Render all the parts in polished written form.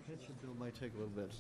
Pension bill might take a little bit.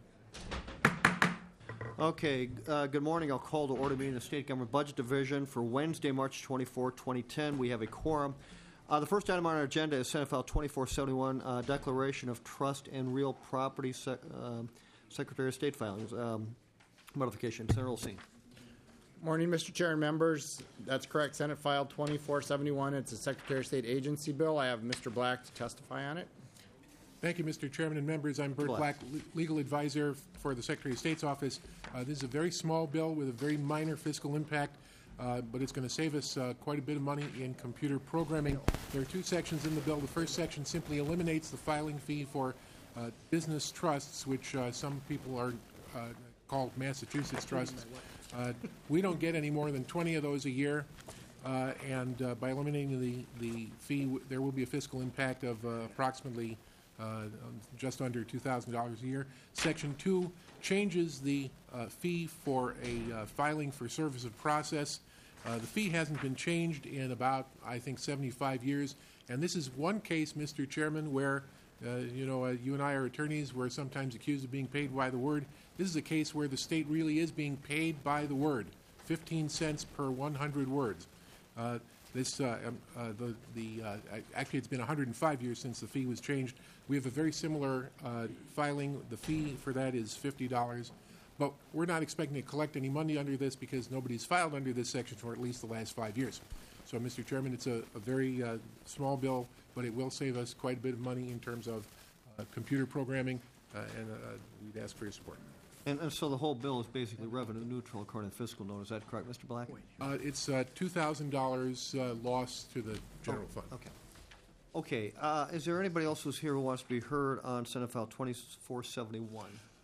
Okay, good morning. I'll call to order meeting of the State Government Budget Division for Wednesday, March 24, 2010. We have a quorum. The first item on our agenda is Senate File 2471, Declaration of Trust and Real Property, Secretary of State filings. Modification. Senator Olsine. Morning, Mr. Chair and members. That's correct. Senate File 2471. It's a Secretary of State agency bill. I have Mr. Black to testify on it. Thank you, Mr. Chairman and members. I'm Bert Black, legal advisor for the Secretary of State's office. This is a very small bill with a very minor fiscal impact, but it's going to save us quite a bit of money in computer programming. There are two sections in the bill. The first section simply eliminates the filing fee for business trusts, which some people are called Massachusetts trusts. We don't get any more than 20 of those a year. And by eliminating the fee, there will be a fiscal impact of approximately just under $2,000 a year. Section 2 changes the fee for a filing for service of process. The fee hasn't been changed in about, I think, 75 years. And this is one case, Mr. Chairman, where, you and I are attorneys. We're sometimes accused of being paid by the word. This is a case where the state really is being paid by the word, 15 cents per 100 words. Actually, it's been 105 years since the fee was changed. We have a very similar filing. The fee for that is $50, but we're not expecting to collect any money under this because nobody's filed under this section for at least the last 5 years. So, Mr. Chairman, it's a very small bill, but it will save us quite a bit of money in terms of computer programming, and we'd ask for your support. And so the whole bill is basically revenue neutral according to the fiscal note. Is that correct, Mr. Black? It's $2,000 loss to the general fund. Okay. Okay. Is there anybody else who's here who wants to be heard on Senate File 2471?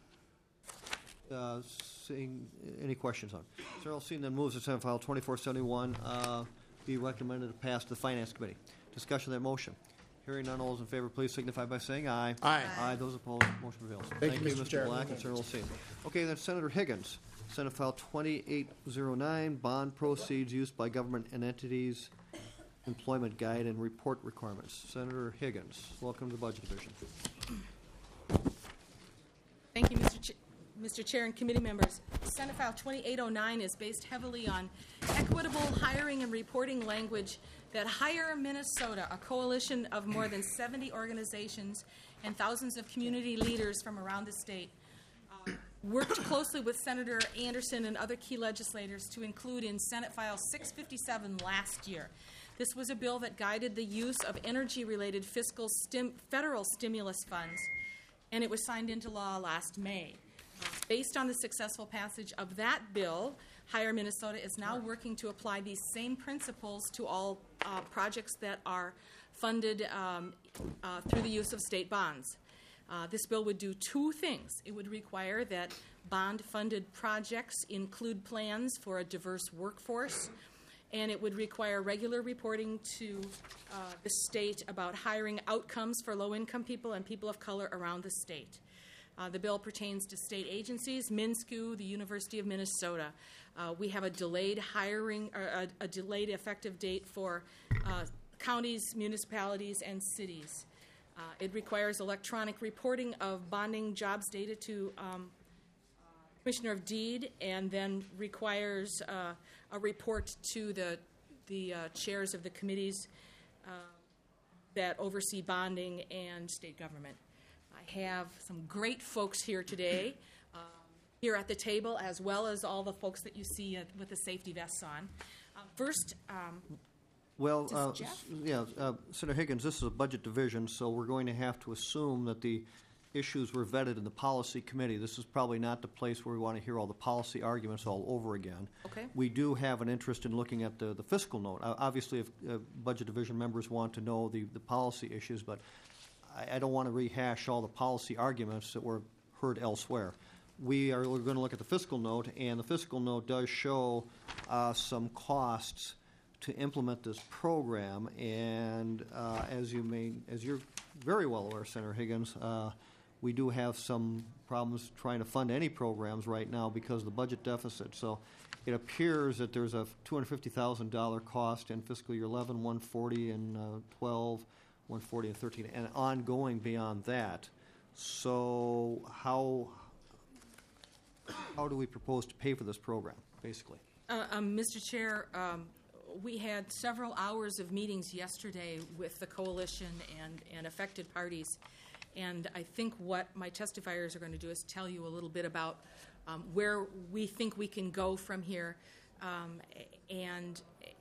Seeing any questions on it? Senator Olsine then moves to Senate File 2471 be recommended to pass to the Finance Committee. Discussion of that motion. Hearing none, all those in favor, please signify by saying aye. Aye. Aye. Those opposed, motion prevails. Thank you, Mr. Chair. Black and Senator Olsine. Okay, then Senator Higgins. Senate File 2809, Bond Proceeds Used by Government and Entities, Employment Guide and Report Requirements. Senator Higgins, welcome to the Budget Division. Thank you, Mr. Chair and committee members. Senate File 2809 is based heavily on equitable hiring and reporting language that Hire Minnesota, a coalition of more than 70 organizations and thousands of community leaders from around the state, worked closely with Senator Anderson and other key legislators to include in Senate File 657 last year. This was a bill that guided the use of energy-related federal stimulus funds, and it was signed into law last May. Based on the successful passage of that bill, Hire Minnesota is now working to apply these same principles to all projects that are funded through the use of state bonds. This bill would do two things. It would require that bond-funded projects include plans for a diverse workforce, and it would require regular reporting to the state about hiring outcomes for low-income people and people of color around the state. The bill pertains to state agencies, MnSCU, the University of Minnesota. We have a delayed hiring, or a delayed effective date for counties, municipalities, and cities. It requires electronic reporting of bonding jobs data to Commissioner of Deed, and then requires a report to the chairs of the committees that oversee bonding and state government. I have some great folks here today, here at the table, as well as all the folks that you see with the safety vests on. First, Jeff? Senator Higgins, this is a budget division, so we're going to have to assume that the issues were vetted in the policy committee. This is probably not the place where we want to hear all the policy arguments all over again. Okay. We do have an interest in looking at the fiscal note. Obviously, if budget division members want to know the policy issues, but I don't want to rehash all the policy arguments that were heard elsewhere. We're going to look at the fiscal note, and the fiscal note does show some costs to implement this program. And as you're very well aware, Senator Higgins, we do have some problems trying to fund any programs right now because of the budget deficit. So it appears that there's a $250,000 cost in fiscal year 11, 140 and 12. 140 and 13, and ongoing beyond that. So how do we propose to pay for this program, basically? Mr. Chair, we had several hours of meetings yesterday with the coalition and affected parties, and I think what my testifiers are going to do is tell you a little bit about where we think we can go from here, and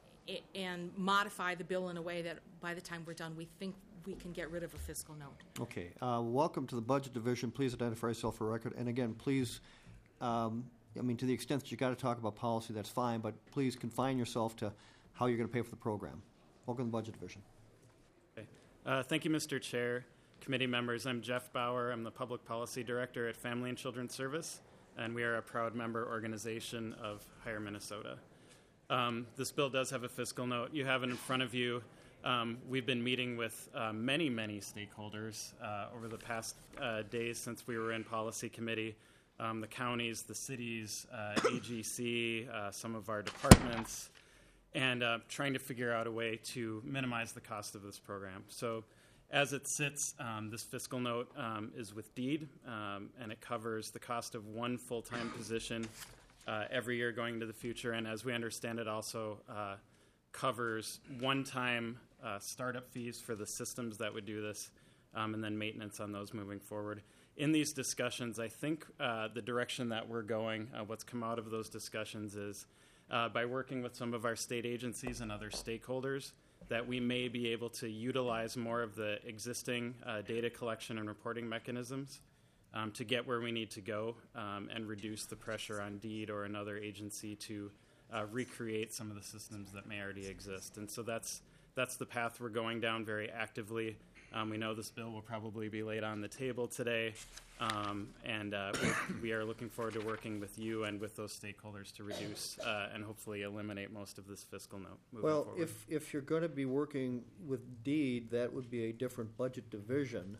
modify the bill in a way that by the time we're done, we think we can get rid of a fiscal note. Okay. Welcome to the Budget Division. Please identify yourself for record. And again, please, to the extent that you got to talk about policy, that's fine, but please confine yourself to how you're going to pay for the program. Welcome to the Budget Division. Okay. Thank you, Mr. Chair, committee members. I'm Jeff Bauer. I'm the Public Policy Director at Family and Children's Service, and we are a proud member organization of Hire Minnesota. This bill does have a fiscal note. You have it in front of you. We've been meeting with many stakeholders over the past days since we were in policy committee. The counties, the cities, AGC, some of our departments, and trying to figure out a way to minimize the cost of this program. So as it sits, this fiscal note is with DEED, and it covers the cost of one full-time position every year going into the future, and as we understand it, also covers one-time startup fees for the systems that would do this, and then maintenance on those moving forward. In these discussions, I think the direction that we're going, what's come out of those discussions is by working with some of our state agencies and other stakeholders, that we may be able to utilize more of the existing data collection and reporting mechanisms to get where we need to go and reduce the pressure on DEED or another agency to recreate some of the systems that may already exist. And so that's the path we're going down very actively. We know this bill will probably be laid on the table today, and we are looking forward to working with you and with those stakeholders to reduce and hopefully eliminate most of this fiscal note moving forward. Well, if you're going to be working with DEED, that would be a different budget division.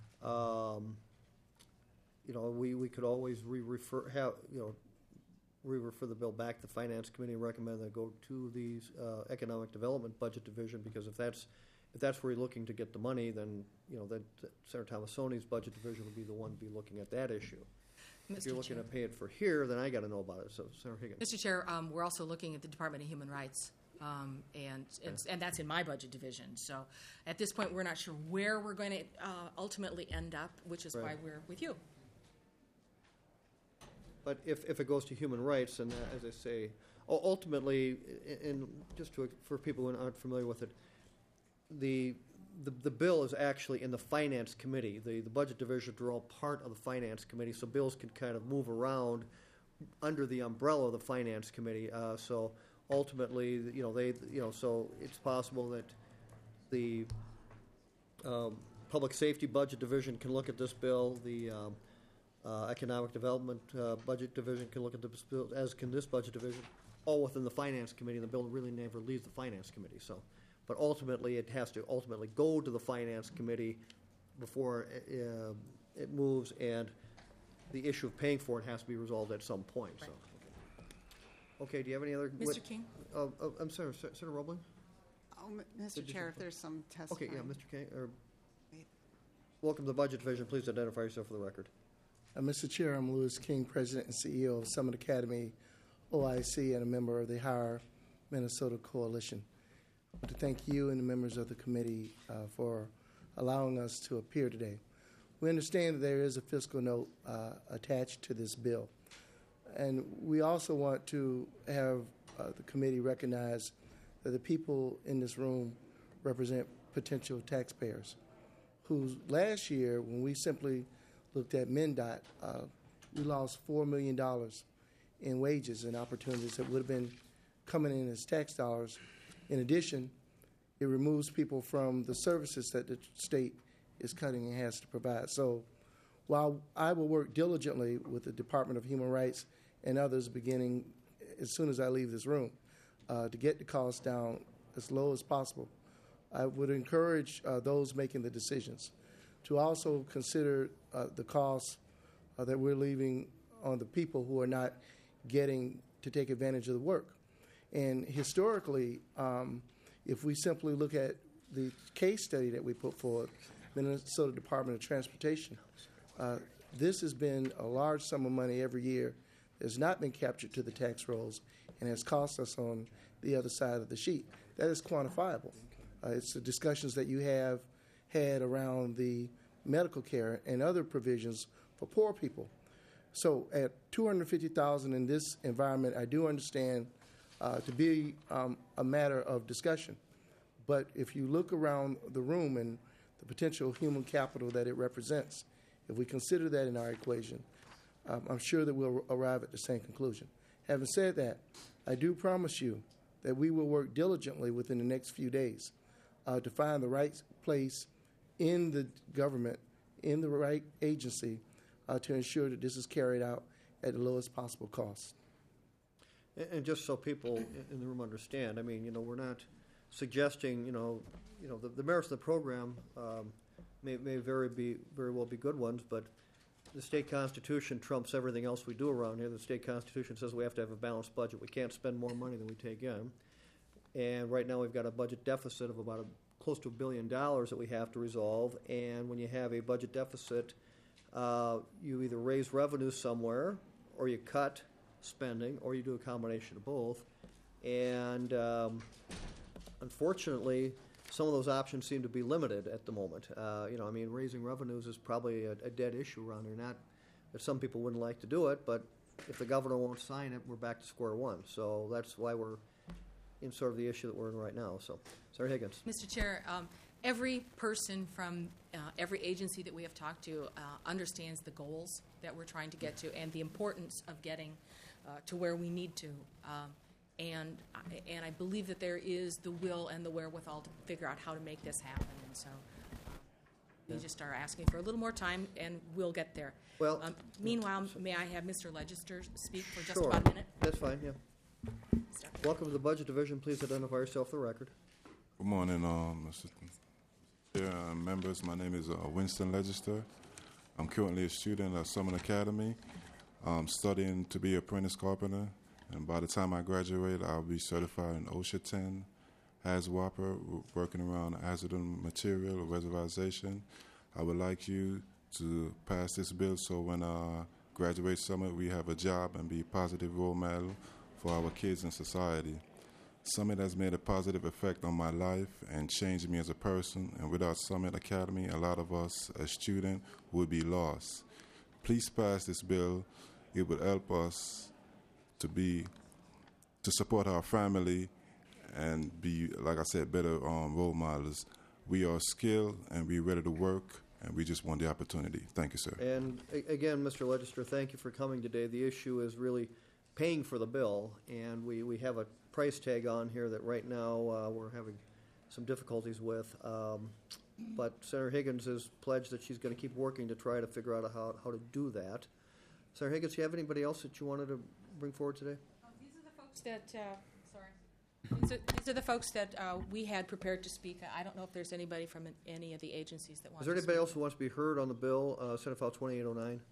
We could always re-refer the bill back to the Finance Committee and recommend that it go to the Economic Development Budget Division, because if that's where you're looking to get the money, then then Senator Thomasoni's Budget Division would be the one to be looking at that issue. If you're looking to pay it for here, then I got to know about it. So, Senator Higgins. Mr. Chair, we're also looking at the Department of Human Rights, and that's in my budget division. So at this point, we're not sure where we're going to ultimately end up, which is why we're with you. But if it goes to human rights, and as I say, ultimately, and just for people who aren't familiar with it, the bill is actually in the Finance Committee. The Budget Divisions are all part of the Finance Committee, so bills can kind of move around under the umbrella of the Finance Committee. So ultimately, so it's possible that the Public Safety Budget Division can look at this bill. The Economic Development Budget Division can look at this bill, as can this Budget Division, all within the Finance Committee. The bill really never leaves the Finance Committee. So, but ultimately, it has to go to the Finance Committee before it moves, and the issue of paying for it has to be resolved at some point. Right. So, okay. Do you have any other? Mr. King. I'm sorry, Senator Roebling. Mr. Chair, if there's some testimony. Okay. Yeah, Mr. King. Welcome to the Budget Division. Please identify yourself for the record. Mr. Chair, I'm Lewis King, President and CEO of Summit Academy, OIC, and a member of the Hire Minnesota Coalition. I want to thank you and the members of the committee for allowing us to appear today. We understand that there is a fiscal note attached to this bill, and we also want to have the committee recognize that the people in this room represent potential taxpayers, who last year, when we simply looked at MnDOT, we lost $4 million in wages and opportunities that would have been coming in as tax dollars. In addition, it removes people from the services that the state is cutting and has to provide. So while I will work diligently with the Department of Human Rights and others beginning as soon as I leave this room to get the costs down as low as possible, I would encourage those making the decisions to also consider the costs that we're leaving on the people who are not getting to take advantage of the work. And historically, if we simply look at the case study that we put forward, Minnesota Department of Transportation, This has been a large sum of money every year that has not been captured to the tax rolls and has cost us on the other side of the sheet. That is quantifiable. It's the discussions that you have had around the medical care and other provisions for poor people. So at $250,000 in this environment, I do understand to be a matter of discussion. But if you look around the room and the potential human capital that it represents, if we consider that in our equation, I'm sure that we'll arrive at the same conclusion. Having said that, I do promise you that we will work diligently within the next few days to find the right place in the government, in the right agency, to ensure that this is carried out at the lowest possible cost. And just so people in the room understand, I mean, we're not suggesting, the merits of the program may very well be good ones, but the state constitution trumps everything else we do around here. The state constitution says we have to have a balanced budget. We can't spend more money than we take in. And right now we've got a budget deficit of about close to $1 billion that we have to resolve. And when you have a budget deficit, you either raise revenues somewhere, or you cut spending, or you do a combination of both. And unfortunately, some of those options seem to be limited at the moment. Raising revenues is probably a dead issue around here. Not that some people wouldn't like to do it, but if the governor won't sign it, we're back to square one. So that's why we're in sort of the issue that we're in right now. So, Senator Higgins. Mr. Chair, every person from every agency that we have talked to understands the goals that we're trying to get to and the importance of getting to where we need to. And I believe that there is the will and the wherewithal to figure out how to make this happen. And so we just are asking for a little more time, and we'll get there. Well, meanwhile, may I have Mr. Legister speak for just sure. about a minute? That's fine, yeah. Welcome to the Budget Division. Please identify yourself for the record. Good morning, Mr. Chair and members. My name is Winston Legister. I'm currently a student at Summit Academy. I'm studying to be an apprentice carpenter, and by the time I graduate, I'll be certified in OSHA 10, HAZWOPER, working around hazardous material or reservation. I would like you to pass this bill so when I graduate Summit, we have a job and be a positive role model for our kids and society. Summit has made a positive effect on my life and changed me as a person, and without Summit Academy, a lot of us as students would be lost. Please pass this bill. It would help us to support our family and be, like I said, better role models. We are skilled and we're ready to work, and we just want the opportunity. Thank you, sir. And again, Mr. Legister, thank you for coming today. The issue is really paying for the bill, and we have a price tag on here that right now we're having some difficulties with. But Senator Higgins has pledged that she's going to keep working to try to figure out how to do that. Senator Higgins, do you have anybody else that you wanted to bring forward today? These are the folks that, These are the folks that we had prepared to speak. I don't know if there's anybody from any of the agencies that wants to speak. Is there anybody else who wants to be heard on the bill, Senate File 2809?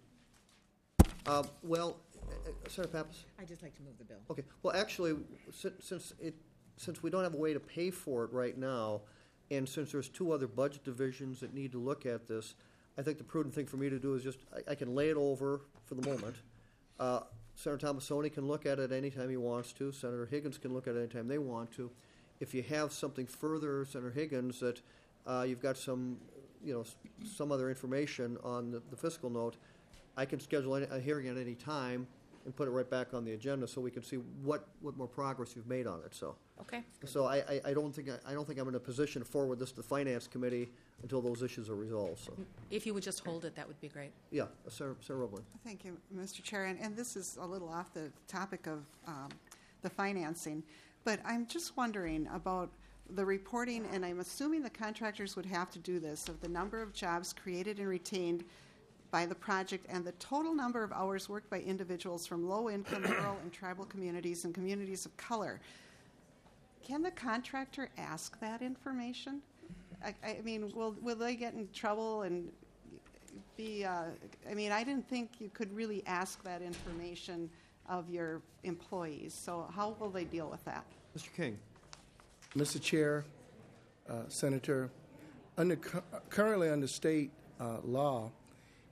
Senator Pappas? I'd just like to move the bill. Okay. Well, actually, since we don't have a way to pay for it right now, and since there's two other budget divisions that need to look at this, I think the prudent thing for me to do is just I can lay it over for the moment. Senator Tomassoni can look at it anytime he wants to. Senator Higgins can look at it anytime they want to. If you have something further, Senator Higgins, that you've got some other information on the fiscal note, I can schedule a hearing at any time and put it right back on the agenda so we can see what more progress you've made on it. So, okay. So I don't think I'm in a position to forward this to the Finance Committee until those issues are resolved. So, if you would just hold it, that would be great. Yeah, Senator Roebling. Thank you, Mr. Chair. And this is a little off the topic of the financing, but I'm just wondering about the reporting, and I'm assuming the contractors would have to do this, of the number of jobs created and retained by the project and the total number of hours worked by individuals from low-income, rural, and tribal communities and communities of color. Can the contractor ask that information? I mean, will they get in trouble and be? I didn't think you could really ask that information of your employees. So how will they deal with that? Mr. King. Mr. Chair, Senator, currently under state law,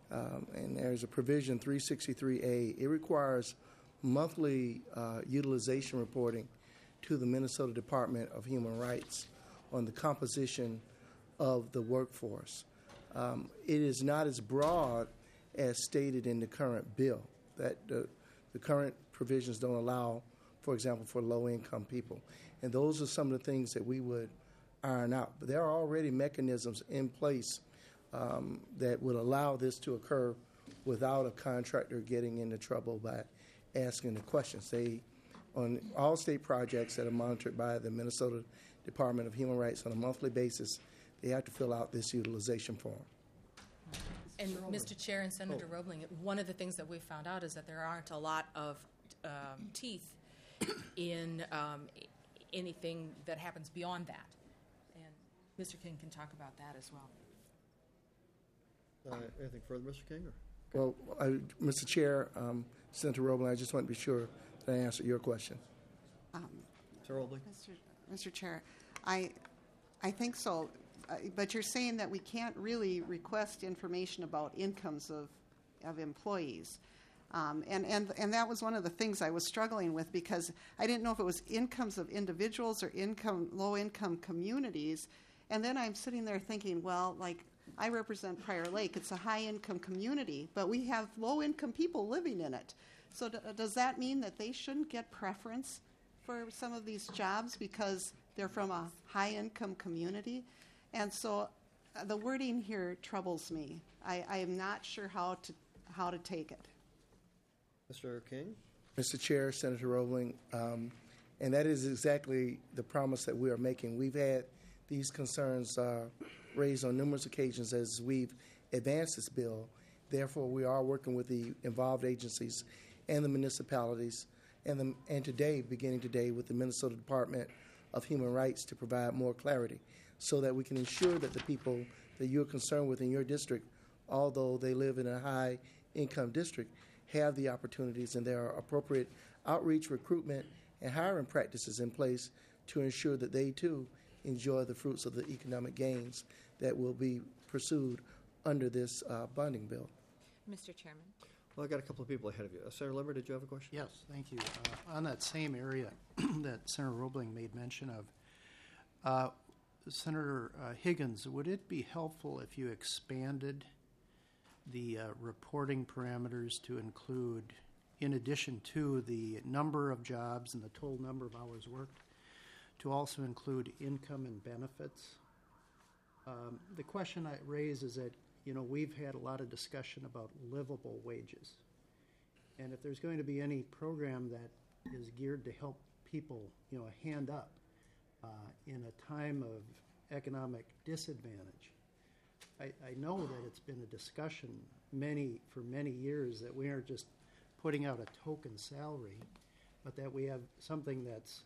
And there's a provision 363A. It requires monthly utilization reporting to the Minnesota Department of Human Rights on the composition of the workforce. It is not as broad as stated in the current bill. That the current provisions don't allow, for example, for low-income people. And those are some of the things that we would iron out. But there are already mechanisms in place that would allow this to occur without a contractor getting into trouble by asking the questions. On all state projects that are monitored by the Minnesota Department of Human Rights on a monthly basis, they have to fill out this utilization form. And Mr. Chair and Senator Roebling, one of the things that we found out is that there aren't a lot of teeth in anything that happens beyond that. And Mr. King can talk about that as well. Anything further, Mr. King? Well, Mr. Chair, Senator Roebling, I just want to be sure that I answered your question. Senator Roebling? Mr. Chair, I think so. But you're saying that we can't really request information about incomes of employees. And that was one of the things I was struggling with, because I didn't know if it was incomes of individuals or low-income communities. And then I'm sitting there thinking, well, like, I represent Prior Lake. It's a high-income community, but we have low-income people living in it. So does that mean that they shouldn't get preference for some of these jobs because they're from a high-income community? And so the wording here troubles me. I am not sure how to take it. Mr. King? Mr. Chair, Senator Roebling, and that is exactly the promise that we are making. We've had these concerns raised on numerous occasions as we've advanced this bill. Therefore, we are working with the involved agencies and the municipalities, and today, beginning today, with the Minnesota Department of Human Rights to provide more clarity, so that we can ensure that the people that you're concerned with in your district, although they live in a high-income district, have the opportunities, and there are appropriate outreach, recruitment, and hiring practices in place to ensure that they, too, enjoy the fruits of the economic gains that will be pursued under this bonding bill. Mr. Chairman. Well, I got a couple of people ahead of you. Senator Limmer, did you have a question? Yes, thank you. On that same area that Senator Roebling made mention of, Senator Higgins, would it be helpful if you expanded the reporting parameters to include, in addition to the number of jobs and the total number of hours worked, to also include income and benefits? The question I raise is that, we've had a lot of discussion about livable wages. And if there's going to be any program that is geared to help people, hand up in a time of economic disadvantage, I know that it's been a discussion for many years that we aren't just putting out a token salary, but that we have something that's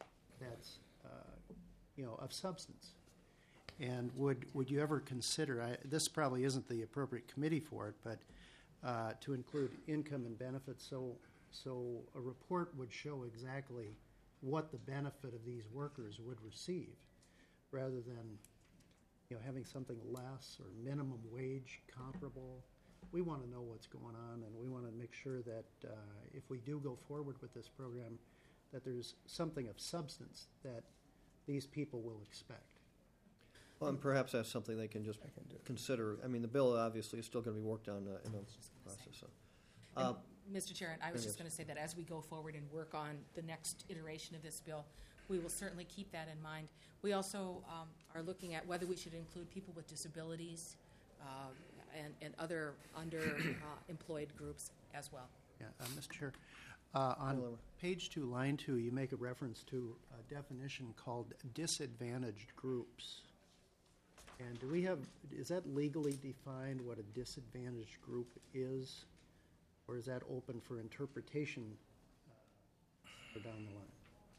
of substance. And would you ever consider, this probably isn't the appropriate committee for it, but to include income and benefits so a report would show exactly what the benefit of these workers would receive, rather than having something less or minimum wage comparable. We want to know what's going on, and we want to make sure that if we do go forward with this program, that there's something of substance that these people will expect. Well, and perhaps that's something they can just consider. I mean, the bill obviously is still going to be worked on in the process. So. Mr. Chair, I was just going to say that as we go forward and work on the next iteration of this bill, we will certainly keep that in mind. We also are looking at whether we should include people with disabilities and other underemployed groups as well. Yeah, Mr. Chair, on page 2, line 2, you make a reference to a definition called disadvantaged groups. And is that legally defined what a disadvantaged group is, or is that open for interpretation down the line?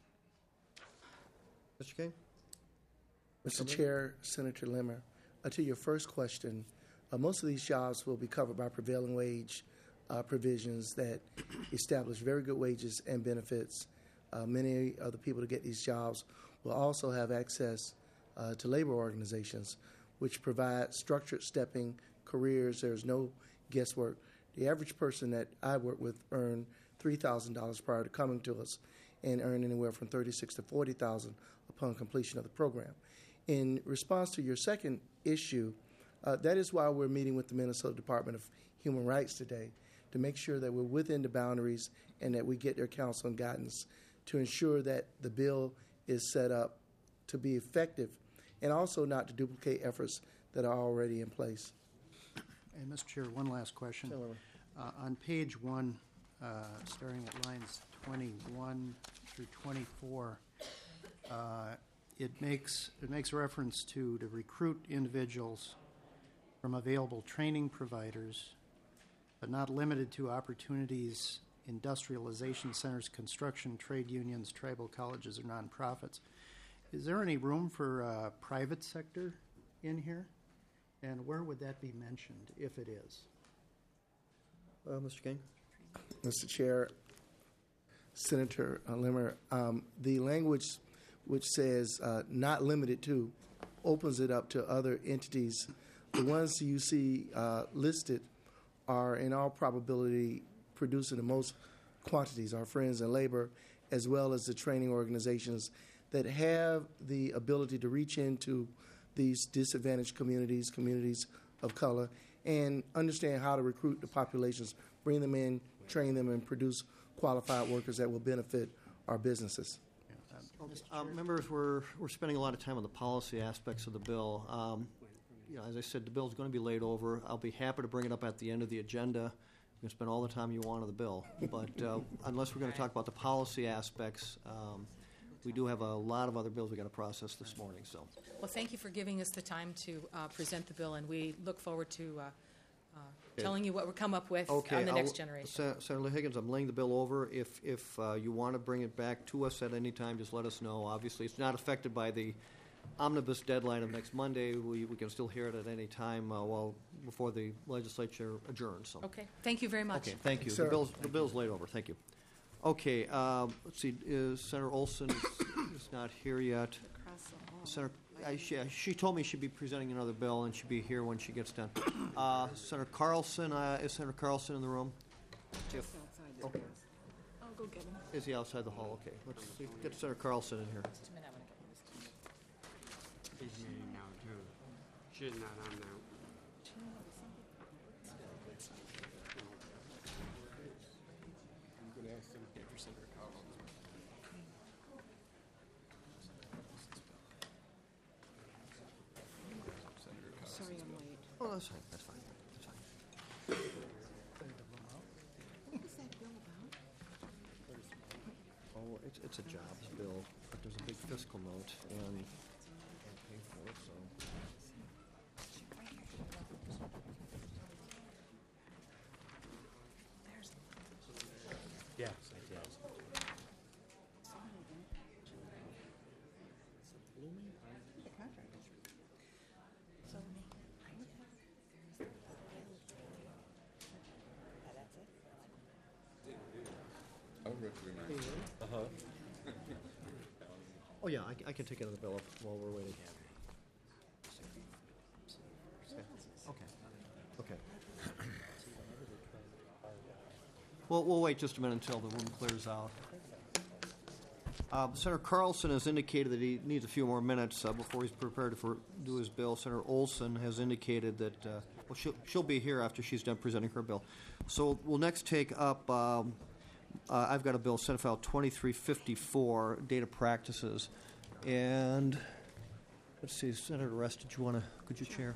Mr. King? Mr. Chair, Senator Limmer, to your first question, most of these jobs will be covered by prevailing wage provisions that establish very good wages and benefits. Many of the people to get these jobs will also have access to labor organizations, which provide structured stepping careers. There's no guesswork. The average person that I work with earned $3,000 prior to coming to us and earn anywhere from $36,000 to $40,000 upon completion of the program. In response to your second issue, that is why we're meeting with the Minnesota Department of Human Rights today, to make sure that we're within the boundaries and that we get their counsel and guidance to ensure that the bill is set up to be effective and also not to duplicate efforts that are already in place. And Mr. Chair, one last question. On page 1, starting at lines 21 through 24, it makes reference to recruit individuals from available training providers, but not limited to opportunities, industrialization centers, construction, trade unions, tribal colleges, or nonprofits. Is there any room for private sector in here? And where would that be mentioned, if it is? Mr. King? Mr. Chair, Senator Limmer, the language which says not limited to opens it up to other entities. The ones you see listed are in all probability producing the most quantities, our friends in labor, as well as the training organizations that have the ability to reach into these disadvantaged communities, communities of color, and understand how to recruit the populations, bring them in, train them, and produce qualified workers that will benefit our businesses. Members, we're spending a lot of time on the policy aspects of the bill. As I said, the bill is going to be laid over. I'll be happy to bring it up at the end of the agenda. You can spend all the time you want on the bill. But unless we're going to talk about the policy aspects, we do have a lot of other bills we've got to process this morning. So, Well, thank you for giving us the time to present the bill, and we look forward to telling you what we come up with on the next generation. Senator Higgins, I'm laying the bill over. If you want to bring it back to us at any time, just let us know. Obviously, it's not affected by the omnibus deadline of next Monday. We can still hear it at any time before the legislature adjourns. So. Okay. Thank you very much. Okay, thank you. The bill's laid over. Thank you. Okay, let's see. Senator Olson is not here yet. Senator, she told me she'd be presenting another bill and she'd be here when she gets done. Senator Carlson, is Senator Carlson in the room? Okay. I'll go get him. Is he outside the hall? Okay, let's see. Get Senator Carlson in here. Just a minute, I want to get him. He's meeting now, too. She's not on now. Sorry I'm late. Oh, that's fine. That's fine. That's fine. What was that bill about? Oh, it's a jobs bill, but there's a big fiscal note, and I can't pay for it, so. Yes, The contract. So, Oh, yeah, I can take another bill up while we're waiting. Okay. Okay. We'll wait just a minute until the room clears out. Senator Carlson has indicated that he needs a few more minutes before he's prepared to do his bill. Senator Olson has indicated that she'll be here after she's done presenting her bill. So we'll next take up, I've got a bill, Senate File 2354, Data Practices. And let's see, Senator Rest, could you chair?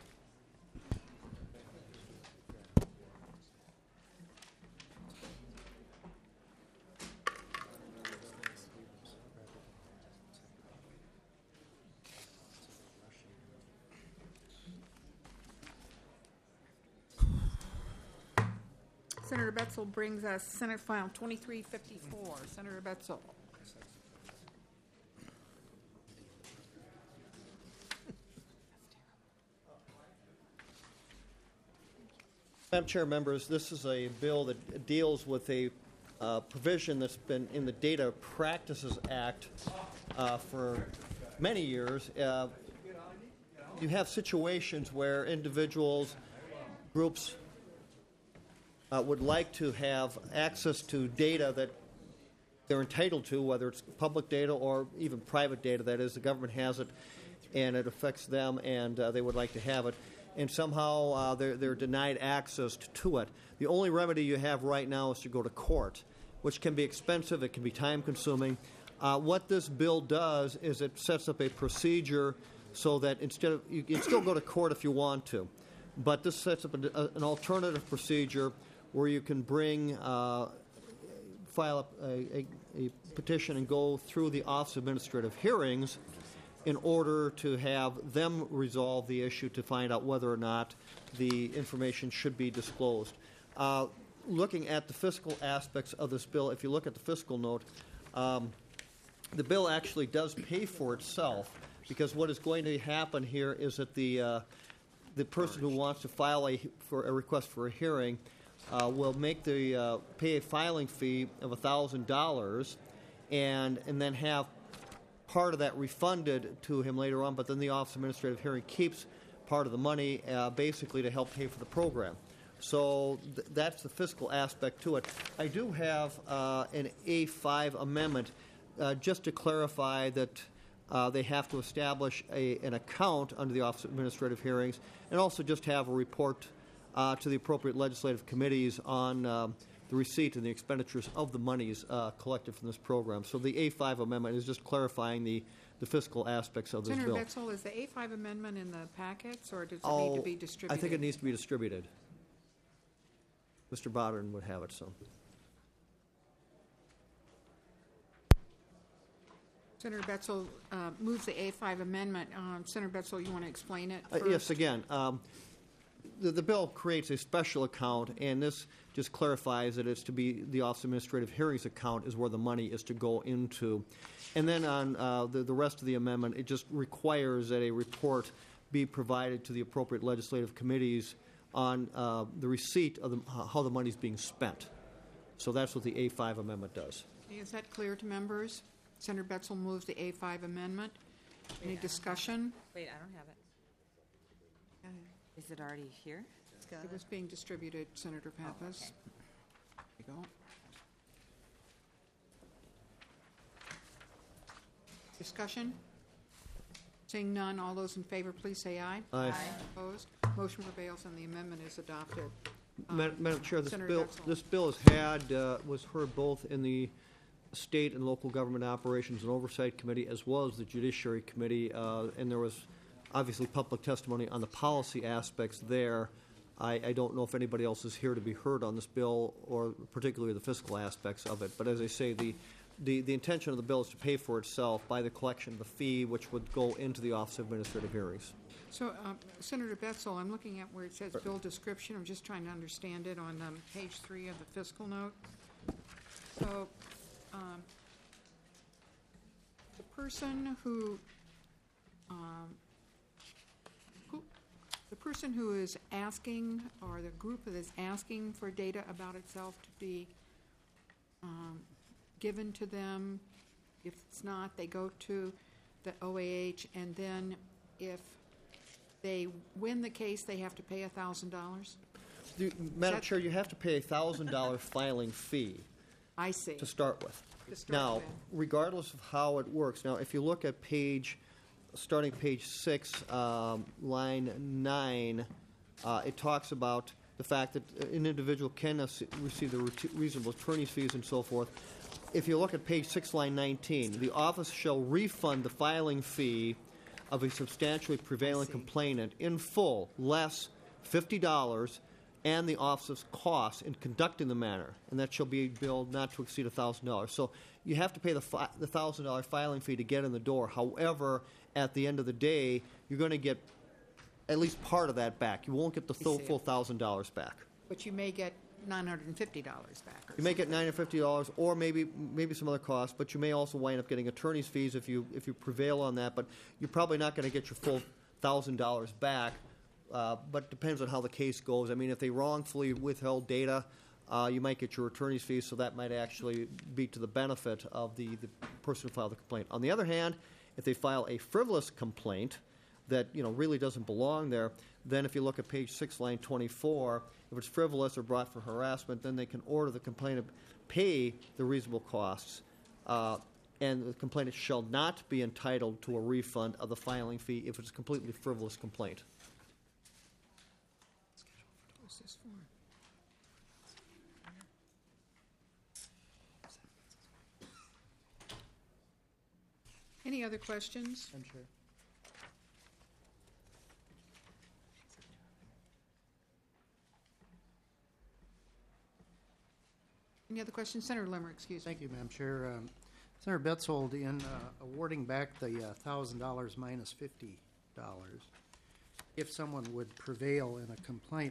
Senator Betzel brings us Senate File 2354. Senator Betzel. Madam Chair, members, this is a bill that deals with a provision that's been in the Data Practices Act for many years. You have situations where individuals, groups would like to have access to data that they're entitled to, whether it's public data or even private data, that is, the government has it and it affects them and they would like to have it, and somehow they're denied access to it. The only remedy you have right now is to go to court, which can be expensive, it can be time-consuming. What this bill does is it sets up a procedure so that instead of, you can still go to court if you want to, but this sets up an alternative procedure where you can file a petition and go through the Office of Administrative Hearings in order to have them resolve the issue to find out whether or not the information should be disclosed. Looking at the fiscal aspects of this bill, if you look at the fiscal note, the bill actually does pay for itself, because what is going to happen here is that the person who wants to file for a request for a hearing will pay a filing fee of $1,000 and then have part of that refunded to him later on, but then the Office of Administrative Hearing keeps part of the money basically to help pay for the program. So that's the fiscal aspect to it. I do have an A5 amendment just to clarify that they have to establish an account under the Office of Administrative Hearings, and also just have a report to the appropriate legislative committees on the receipt and the expenditures of the monies collected from this program. So the A5 amendment is just clarifying the fiscal aspects of this Senator bill. Betzel, is the A5 amendment in the packets, or does it need to be distributed? I think it needs to be distributed. Mr. Bodden would have it so. Senator Betzel moves the A5 amendment. Senator Betzel, you want to explain it first? Yes, again, the bill creates a special account, and this just clarifies that it's to be the Office of Administrative Hearings account is where the money is to go into. And then on the rest of the amendment, it just requires that a report be provided to the appropriate legislative committees on the receipt of how the money is being spent. So that's what the A5 amendment does. Is that clear to members? Senator Betzel moves the A5 amendment. Any discussion? Wait, I don't have it. Is it already here? It was being distributed, Senator Pappas. okay. There you go. Discussion? Seeing none, all those in favor, please say aye. Aye. Opposed? Motion prevails and the amendment is adopted. Madam Chair, Senator Betzel. this bill was heard both in the State and Local Government Operations and Oversight Committee as well as the Judiciary Committee, and there was obviously public testimony on the policy aspects there. I don't know if anybody else is here to be heard on this bill, or particularly the fiscal aspects of it. But as I say, the intention of the bill is to pay for itself by the collection of the fee, which would go into the Office of Administrative Hearings. So, Senator Betzel, I'm looking at where it says bill description. I'm just trying to understand it on page 3 of the fiscal note. So, the person who is asking, or the group that is asking for data about itself to be given to them, if it's not, they go to the OAH, and then if they win the case, they have to pay $1,000? Madam Chair, you have to pay a $1,000 filing fee. I see. To start with. To start Now, with. regardless of how it works, now if you look at starting page 6, line 9, it talks about the fact that an individual can receive the reasonable attorney's fees and so forth. If you look at page 6, line 19, the office shall refund the filing fee of a substantially prevailing complainant in full, less $50, and the office's costs in conducting the matter, and that shall be billed not to exceed $1,000. So you have to pay the $1,000 filing fee to get in the door. However, at the end of the day, you're going to get at least part of that back. You won't get the full $1,000 back. But you may get $950 back. You may get $950, or maybe some other costs, but you may also wind up getting attorney's fees if you prevail on that. But you're probably not going to get your full $1,000 back. But it depends on how the case goes. I mean, if they wrongfully withheld data, you might get your attorney's fees, so that might actually be to the benefit of the person who filed the complaint. On the other hand, if they file a frivolous complaint, that really doesn't belong there, then if you look at page 6, line 24, if it's frivolous or brought for harassment, then they can order the complainant pay the reasonable costs, and the complainant shall not be entitled to a refund of the filing fee if it's a completely frivolous complaint. What's this for? Any other questions? Madam Chair. Any other questions? Senator Limmer, excuse me. Thank you, Madam Chair. Senator Betzold, in awarding back the $1,000 minus $50, if someone would prevail in a complaint,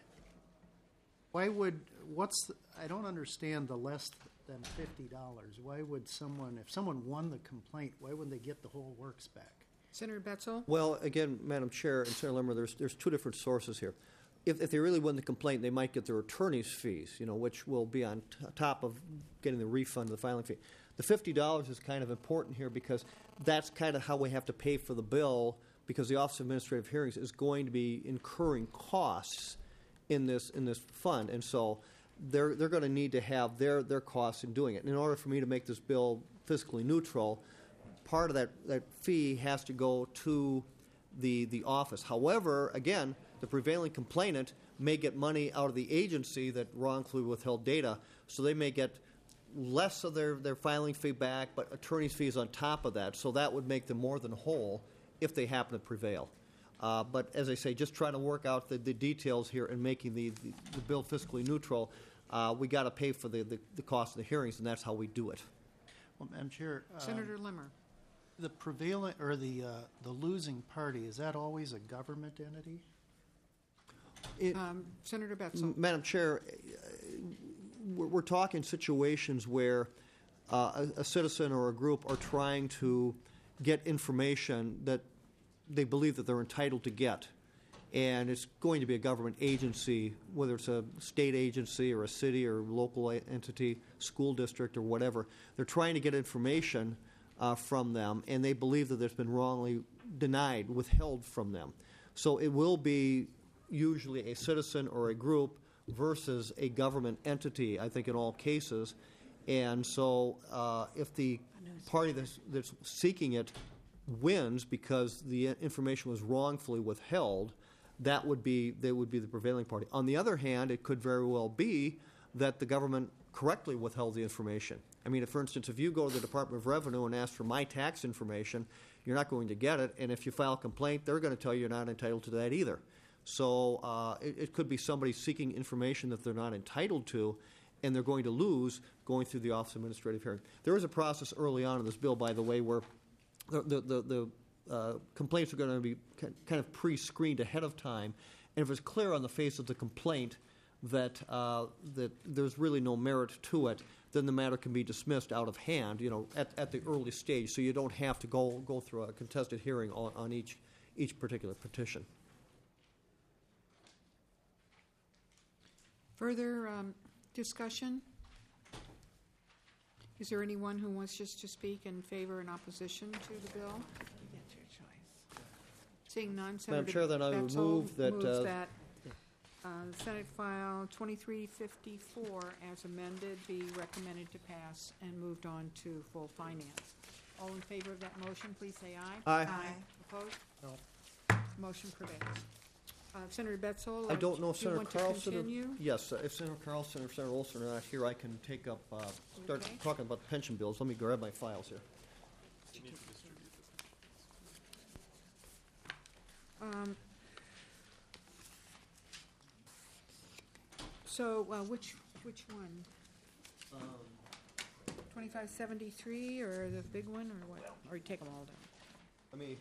I don't understand the less than $50. Why would someone, if someone won the complaint, why wouldn't they get the whole works back? Senator Betzold? Well, again, Madam Chair and Senator Limmer, there's two different sources here. If they really win the complaint, they might get their attorney's fees, which will be on top of getting the refund of the filing fee. The $50 is kind of important here because that's kind of how we have to pay for the bill, because the Office of Administrative Hearings is going to be incurring costs in this fund, and so they're going to need to have their costs in doing it. And in order for me to make this bill fiscally neutral, part of that fee has to go to the office. However, again, the prevailing complainant may get money out of the agency that wrongfully withheld data, so they may get less of their filing fee back, but attorney's fees on top of that, so that would make them more than whole if they happen to prevail. But as I say, just trying to work out the details here and making the bill fiscally neutral, we got to pay for the cost of the hearings, and that's how we do it. Well, Madam Chair. Senator Limmer. The prevailing, or the losing party, is that always a government entity? Senator Betzold. Madam Chair, we're talking situations where a citizen or a group are trying to get information that they believe that they're entitled to get. And it's going to be a government agency, whether it's a state agency or a city or local entity, school district or whatever. They're trying to get information from them, and they believe that there's been wrongly denied, withheld from them. So it will be usually a citizen or a group versus a government entity, I think, in all cases. And so if the party that's seeking it wins because the information was wrongfully withheld, they would be the prevailing party. On the other hand, it could very well be that the government correctly withheld the information. I mean, for instance, if you go to the Department of Revenue and ask for my tax information, you're not going to get it, and if you file a complaint, they're going to tell you you're not entitled to that either. So it could be somebody seeking information that they're not entitled to, and they're going to lose going through the Office of Administrative Hearing. There is a process early on in this bill, by the way, where the complaints are going to be kind of pre-screened ahead of time, and if it's clear on the face of the complaint that there's really no merit to it, then the matter can be dismissed out of hand, at the early stage, so you don't have to go through a contested hearing on each particular petition. Further discussion? Is there anyone who wants just to speak in favor and opposition to the bill? Seeing none, Senator Madam Chair, then I would move that Senate File 2354 as amended be recommended to pass and moved on to full finance. All in favor of that motion, please say aye. Aye. Opposed? No. Motion prevails. Senator Betzold, I don't know if do you Senator want to Carlson continue? yes, if Senator Carlson or Senator Olson are not here, I can take up, start Okay. talking about the pension bills. Let me grab my files here. So which one? 2573 or the big one or what? Or you take them all down? Let me.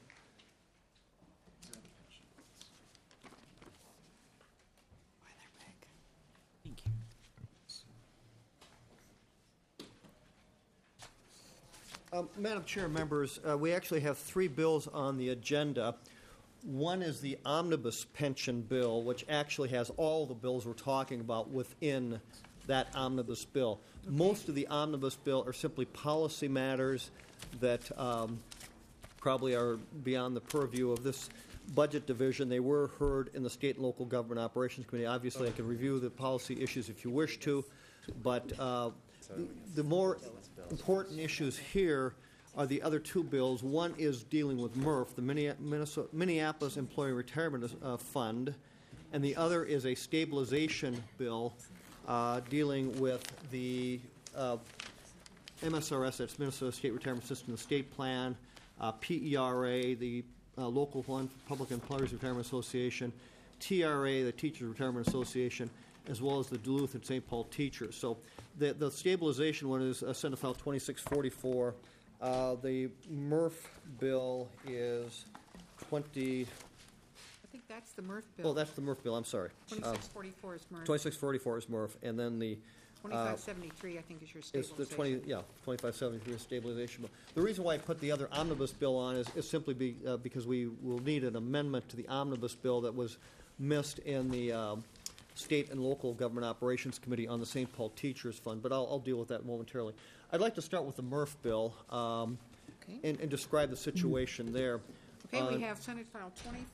Madam Chair, members, we actually have three bills on the agenda. One is the omnibus pension bill, which actually has all the bills we're talking about within that omnibus bill. Okay. Most of the omnibus bill are simply policy matters that probably are beyond the purview of this Budget Division. They were heard in the State and Local Government Operations Committee. Obviously, I can review the policy issues if you wish to, but the more important issues here are the other two bills. One is dealing with MRF, the Minneapolis Employee Retirement Fund, and the other is a stabilization bill dealing with the MSRS, that's Minnesota State Retirement System, the state plan, PERA, the local one, Public Employees Retirement Association, TRA, the Teachers Retirement Association, as well as the Duluth and St. Paul teachers. So the stabilization one is Senate File 2644. The MRF bill is 20. I think that's the MRF bill. Oh, that's the MRF bill. I'm sorry. 2644 is MRF. 2644 is MRF, and then the 2573, I think, is your it's stabilization. the 2573 is stabilization bill. The reason why I put the other omnibus bill on is simply because we will need an amendment to the omnibus bill that was missed in the State and Local Government Operations Committee on the St. Paul Teachers Fund, but I'll deal with that momentarily. I'd like to start with the MRF bill and describe the situation there. Okay, we have Senate File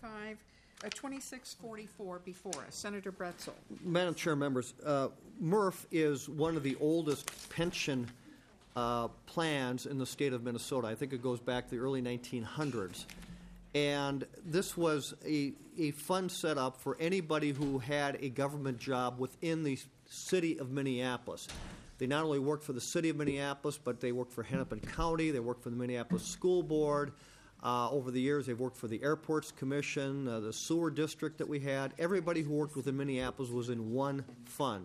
2644 before us. Senator Bretzel. Madam Chair, members, MRF is one of the oldest pension plans in the state of Minnesota. I think it goes back to the early 1900s. And this was a fund set up for anybody who had a government job within the city of Minneapolis. They not only worked for the city of Minneapolis, but they worked for Hennepin County. They worked for the Minneapolis School Board. Over the years, they've worked for the Airports Commission, the sewer district that we had. Everybody who worked within Minneapolis was in one fund.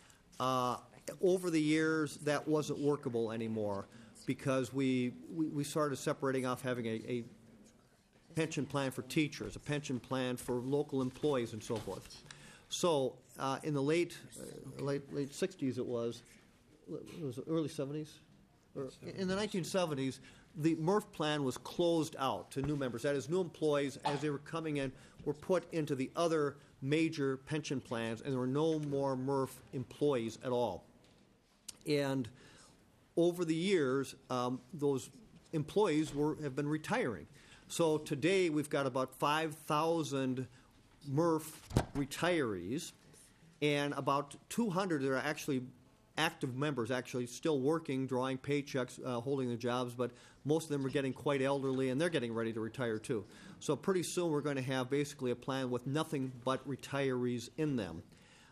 Over the years, that wasn't workable anymore because we started separating off having a pension plan for teachers, a pension plan for local employees, and so forth. So in the late 60s, it was early 70s? In the 1970s, the MRF plan was closed out to new members. That is, new employees, as they were coming in, were put into the other major pension plans, and there were no more MRF employees at all. And over the years, those employees have been retiring. So today we've got about 5,000 MRF retirees, and about 200 that are actually active members, actually still working, drawing paychecks, holding their jobs, but most of them are getting quite elderly, and they're getting ready to retire too. So pretty soon we're going to have basically a plan with nothing but retirees in them.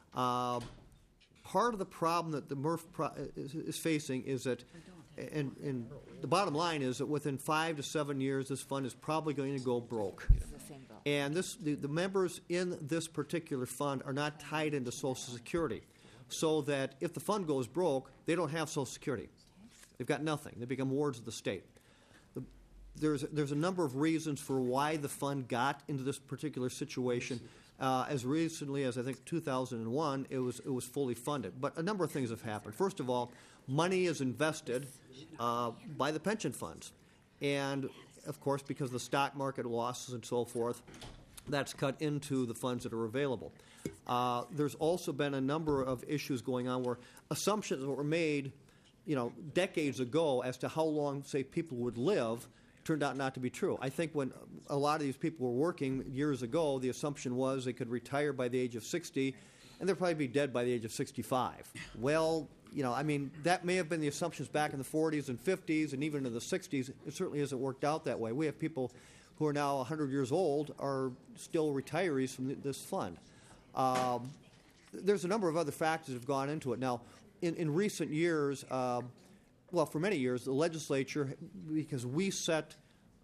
Part of the problem that the MRF is facing is that, and the bottom line is that within 5 to 7 years, this fund is probably going to go broke. And the members in this particular fund are not tied into Social Security, so that if the fund goes broke, they don't have Social Security. They've got nothing. They become wards of the state. There's a number of reasons for why the fund got into this particular situation. As recently as, I think, 2001, it was fully funded. But a number of things have happened. First of all, money is invested by the pension funds. And, of course, because of the stock market losses and so forth, that's cut into the funds that are available. There's also been a number of issues going on where assumptions were made, decades ago as to how long, say, people would live turned out not to be true. I think when a lot of these people were working years ago, the assumption was they could retire by the age of 60, and they'd probably be dead by the age of 65. Well, that may have been the assumptions back in the 40s and 50s and even in the 60s. It certainly hasn't worked out that way. We have people who are now 100 years old are still retirees from this fund. There's a number of other factors that have gone into it. Now, in recent years, for many years, the legislature, because we set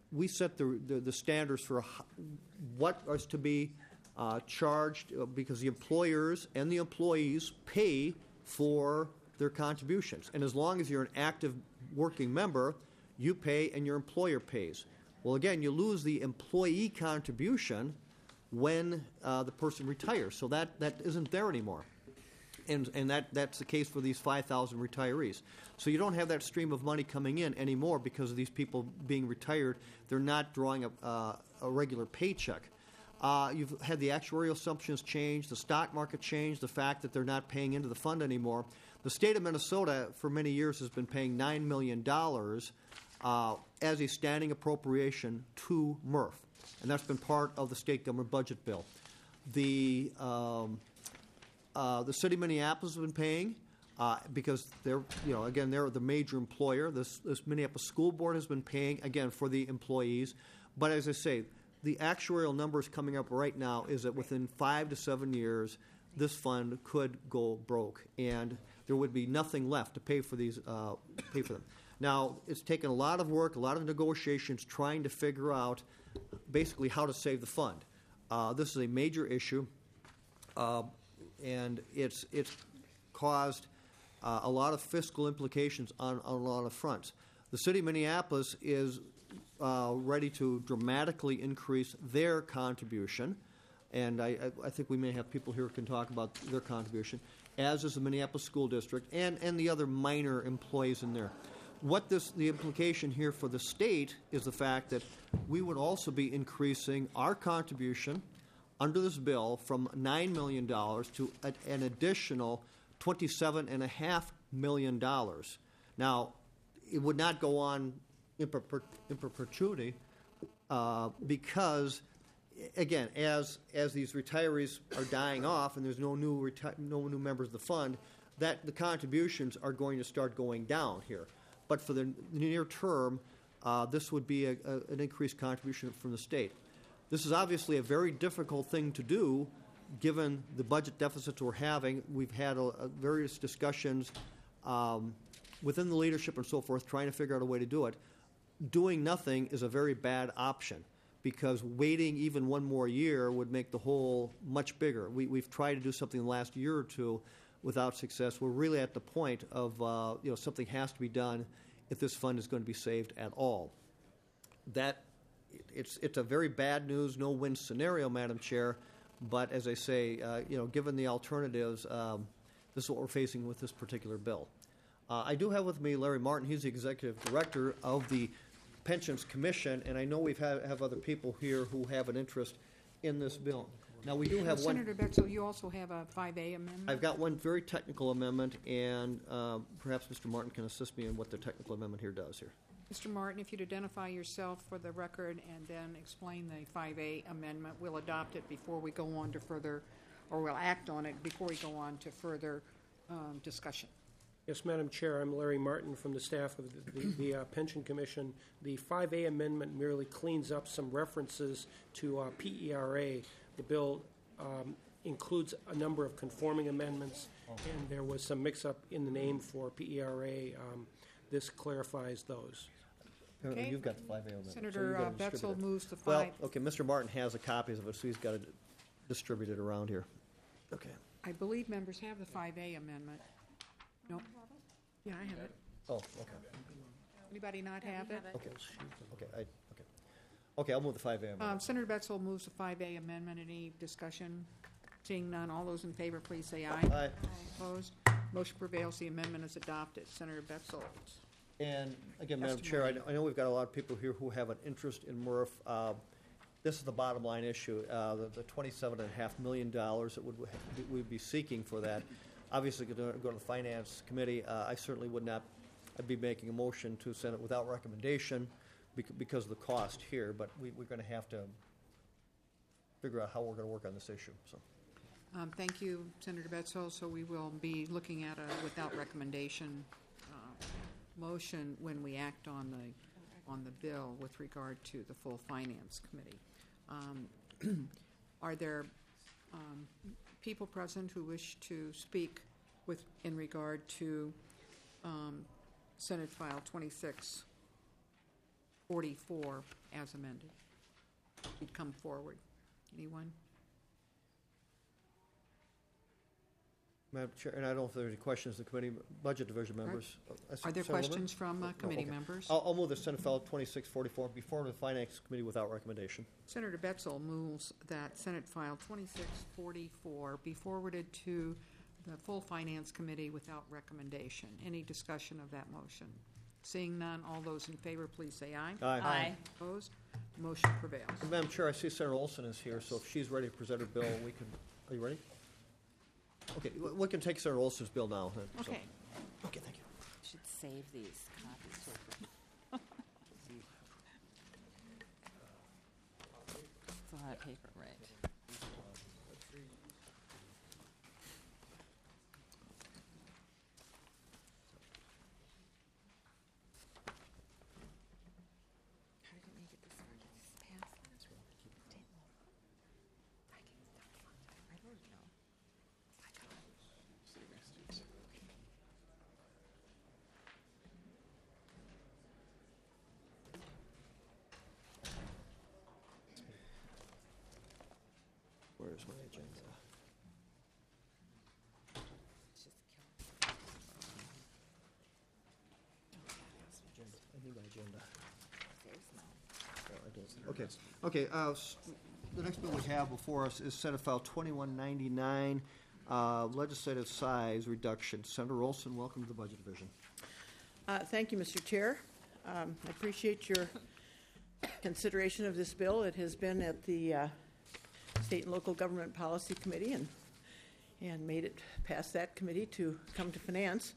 the standards for what is to be charged, because the employers and the employees pay for their contributions. And as long as you're an active working member, you pay and your employer pays. Well, again, you lose the employee contribution when the person retires. So that isn't there anymore. And that's the case for these 5,000 retirees. So you don't have that stream of money coming in anymore because of these people being retired. They're not drawing a regular paycheck. You've had the actuarial assumptions change, the stock market change, the fact that they're not paying into the fund anymore. The state of Minnesota, for many years, has been paying $9 million as a standing appropriation to MRF, and that's been part of the state government budget bill. The city of Minneapolis has been paying because they're, again, they're the major employer. This Minneapolis School Board has been paying, again, for the employees. But as I say, the actuarial numbers coming up right now is that within 5 to 7 years, this fund could go broke, and there would be nothing left to pay for these, pay for them. Now, it's taken a lot of work, a lot of negotiations, trying to figure out basically how to save the fund. This is a major issue, and it's caused a lot of fiscal implications on a lot of fronts. The city of Minneapolis is ready to dramatically increase their contribution, and I think we may have people here who can talk about their contribution, as is the Minneapolis School District and the other minor employees in there. The implication here for the state is the fact that we would also be increasing our contribution under this bill from $9 million to an additional $27.5 million. Now, it would not go on in perpetuity because, again, as these retirees are dying off and there's no new members of the fund, that the contributions are going to start going down here. But for the near term, this would be an increased contribution from the state. This is obviously a very difficult thing to do, given the budget deficits we're having. We've had various discussions within the leadership and so forth, trying to figure out a way to do it. Doing nothing is a very bad option, because waiting even one more year would make the hole much bigger. We've tried to do something the last year or two without success. We're really at the point of something has to be done if this fund is going to be saved at all. It's a very bad news, no-win scenario, Madam Chair. But as I say, given the alternatives, this is what we're facing with this particular bill. I do have with me Larry Martin. He's the executive director of the Pensions Commission, and I know we have other people here who have an interest in this bill. Now, we do have Senator Betzel, you also have a 5A amendment? I've got one very technical amendment, and perhaps Mr. Martin can assist me in what the technical amendment here does here. Mr. Martin, if you'd identify yourself for the record and then explain the 5A amendment, we'll adopt it before we go on to further, or we'll act on it before we go on to further discussion. Yes, Madam Chair, I'm Larry Martin from the staff of the Pension Commission. The 5A amendment merely cleans up some references to PERA. The bill includes a number of conforming amendments, and there was some mix-up in the name for PERA. This clarifies those. Okay. You've got the 5A amendment. Senator Betzel moves the 5. Well, okay, Mr. Martin has a copy of it, so he's got to distribute it around here. Okay. I believe members have the 5A amendment. No? Yeah, I have it. Oh, okay. Anybody not have it? Okay. Okay, I'll move the 5A amendment. Senator Betzel moves the 5A amendment. Any discussion? Seeing none, all those in favor, please say aye. Aye. Opposed? Motion prevails. The amendment is adopted. Senator Betzel. And again, Madam Chair, I know we've got a lot of people here who have an interest in MRF. This is the bottom line issue, the $27.5 million that we'd be seeking for that. Obviously, going to go to the Finance Committee. I certainly would not be making a motion to send it without recommendation because of the cost here, but we're going to have to figure out how we're going to work on this issue. So. Thank you, Senator Betzel. So we will be looking at a without recommendation motion when we act on the bill with regard to the full Finance Committee. Are there people present who wish to speak in regard to Senate File 2644 as amended? You'd come forward. Anyone? Madam Chair, and I don't know if there are any questions, the committee, Budget Division members. Are there questions from committee members? I'll move the Senate File 2644 before the Finance Committee without recommendation. Senator Betzel moves that Senate File 2644 be forwarded to the full Finance Committee without recommendation. Any discussion of that motion? Seeing none, all those in favor, please say aye. Aye. Aye. Opposed? Motion prevails. And Madam Chair, I see Senator Olson is here, so if she's ready to present her bill, we can. Are you ready? Okay, we can take Senator Olson's bill now. Then, Okay. So. Okay, thank you. Should save these copies. that paper, right. How did it make it this far? Did this pass? I don't know. Where's my agenda? I need my agenda. No, I don't. Okay. The next bill we have before us is Senate File 2199, legislative size reduction. Senator Olson, welcome to the Budget Division. Thank you, Mr. Chair. I appreciate your consideration of this bill. It has been at the State and Local Government Policy Committee and made it past that committee to come to Finance.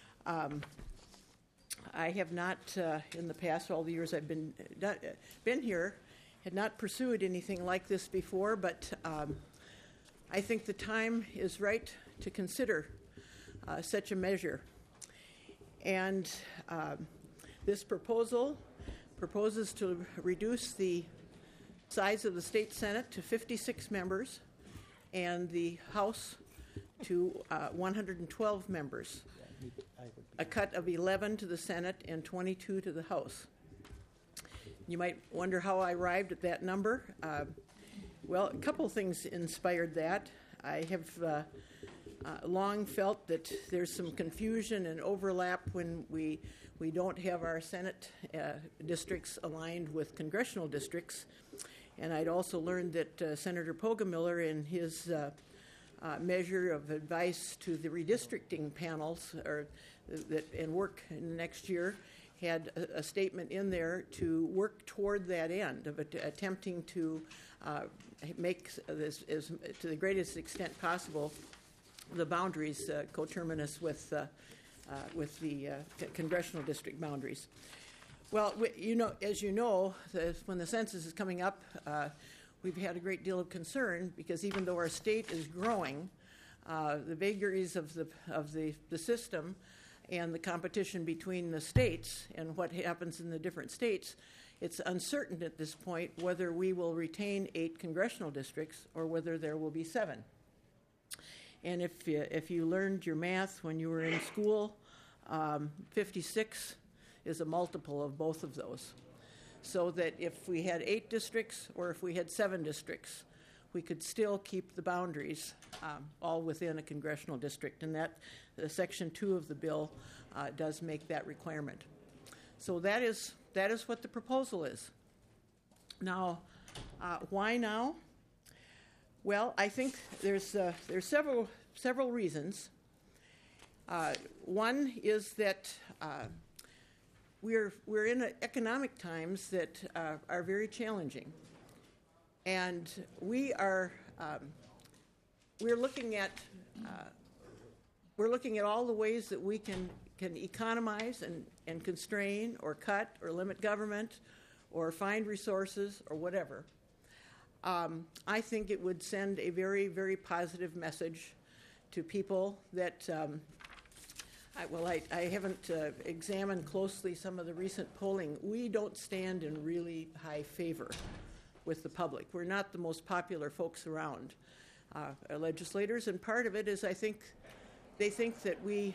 I have not, in the past, all the years I've been here, had not pursued anything like this before, but I think the time is right to consider such a measure. And this proposal proposes to reduce the size of the state Senate to 56 members and the House to 112 members, a cut of 11 to the Senate and 22 to the House. You might wonder how I arrived at that number. Well, a couple things inspired that. I have long felt that there's some confusion and overlap when we don't have our Senate districts aligned with congressional districts. And I'd also learned that Senator Poggemiller, in his measure of advice to the redistricting panels and work in the next year, had a statement in there to work toward that end of attempting to make this, to the greatest extent possible, the boundaries coterminous with the congressional district boundaries. Well, as you know, when the census is coming up, we've had a great deal of concern because even though our state is growing, the vagaries of the system and the competition between the states and what happens in the different states, it's uncertain at this point whether we will retain 8 congressional districts or whether there will be 7. And if you learned your math when you were in school, 56 is a multiple of both of those. So that if we had 8 districts or if we had 7 districts, we could still keep the boundaries all within a congressional district. And that Section 2 of the bill does make that requirement. So that is what the proposal is. Now, why now? Well, I think there's several reasons. One is that we're in economic times that are very challenging, and we're looking at all the ways that we can economize and constrain or cut or limit government or find resources or whatever. I think it would send a very, very positive message to people that I haven't examined closely some of the recent polling. We don't stand in really high favor with the public. We're not the most popular folks around, our legislators, and part of it is I think they think that we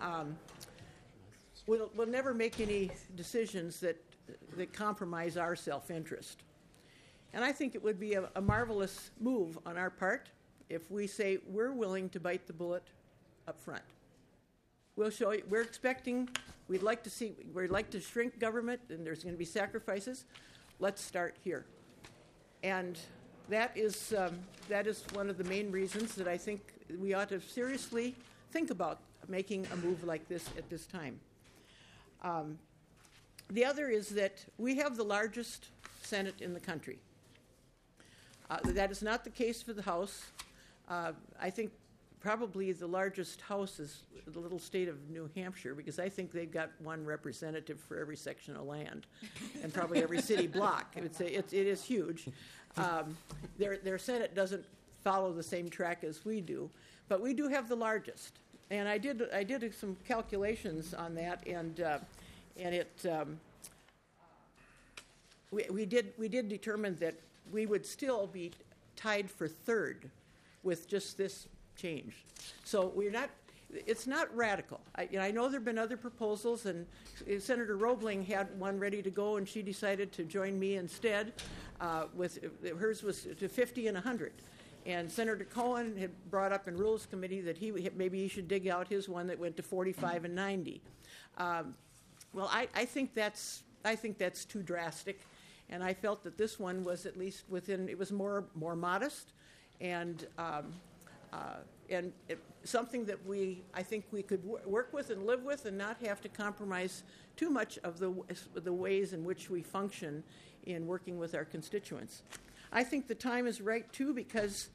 will never make any decisions that compromise our self-interest. And I think it would be a marvelous move on our part if we say we're willing to bite the bullet up front. We'll show you. We'd like to shrink government, and there's going to be sacrifices. Let's start here. And that is one of the main reasons that I think we ought to seriously think about making a move like this at this time. The other is that we have the largest Senate in the country. That is not the case for the House. I think probably the largest house is the little state of New Hampshire, because I think they've got one representative for every section of land, and probably every city block. It is huge. Their Senate doesn't follow the same track as we do, but we do have the largest. And I did some calculations on that, and we did determine that we would still be tied for third with just this change. So it's not radical. I know there have been other proposals, and Senator Roebling had one ready to go, and she decided to join me instead. Hers was to 50 and 100. And Senator Cohen had brought up in Rules Committee that maybe he should dig out his one that went to 45 and 90. Well, I think that's too drastic, and I felt that this one was at least within. It was more modest, and something that I think we could work with and live with, and not have to compromise too much of the ways in which we function in working with our constituents. I think the time is right too, because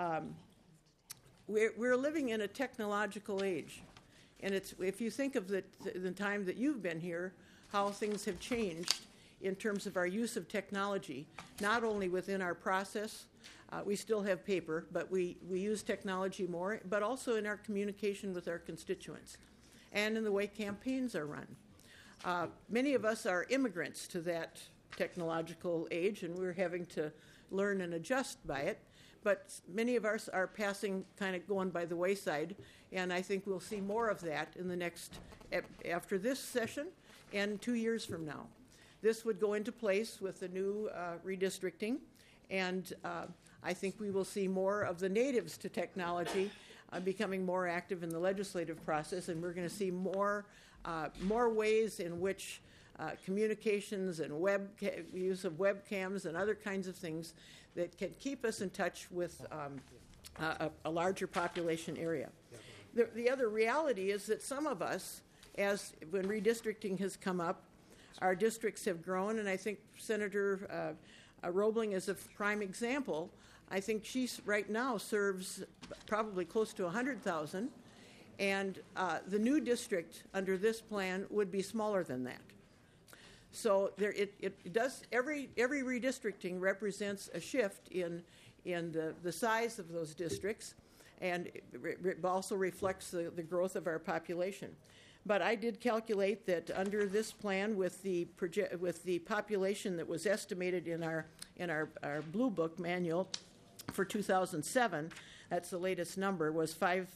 we're living in a technological age, and if you think of the time that you've been here, how things have changed in terms of our use of technology, not only within our process. We still have paper, but we use technology more, but also in our communication with our constituents and in the way campaigns are run. Many of us are immigrants to that technological age, and we're having to learn and adjust by it. But many of us are kind of going by the wayside, and I think we'll see more of that in the after this session and 2 years from now. This would go into place with the new redistricting, and I think we will see more of the natives to technology becoming more active in the legislative process, and we're going to see more ways in which communications and use of webcams and other kinds of things that can keep us in touch with a larger population area. The other reality is that some of us, when redistricting has come up, our districts have grown, and I think Senator Roebling is a prime example. I think she right now serves probably close to 100,000, and the new district under this plan would be smaller than that. So it does. Every redistricting represents a shift in the size of those districts, and it also reflects the growth of our population. But I did calculate that under this plan, with the population that was estimated in our Blue Book manual for 2007, that's the latest number, was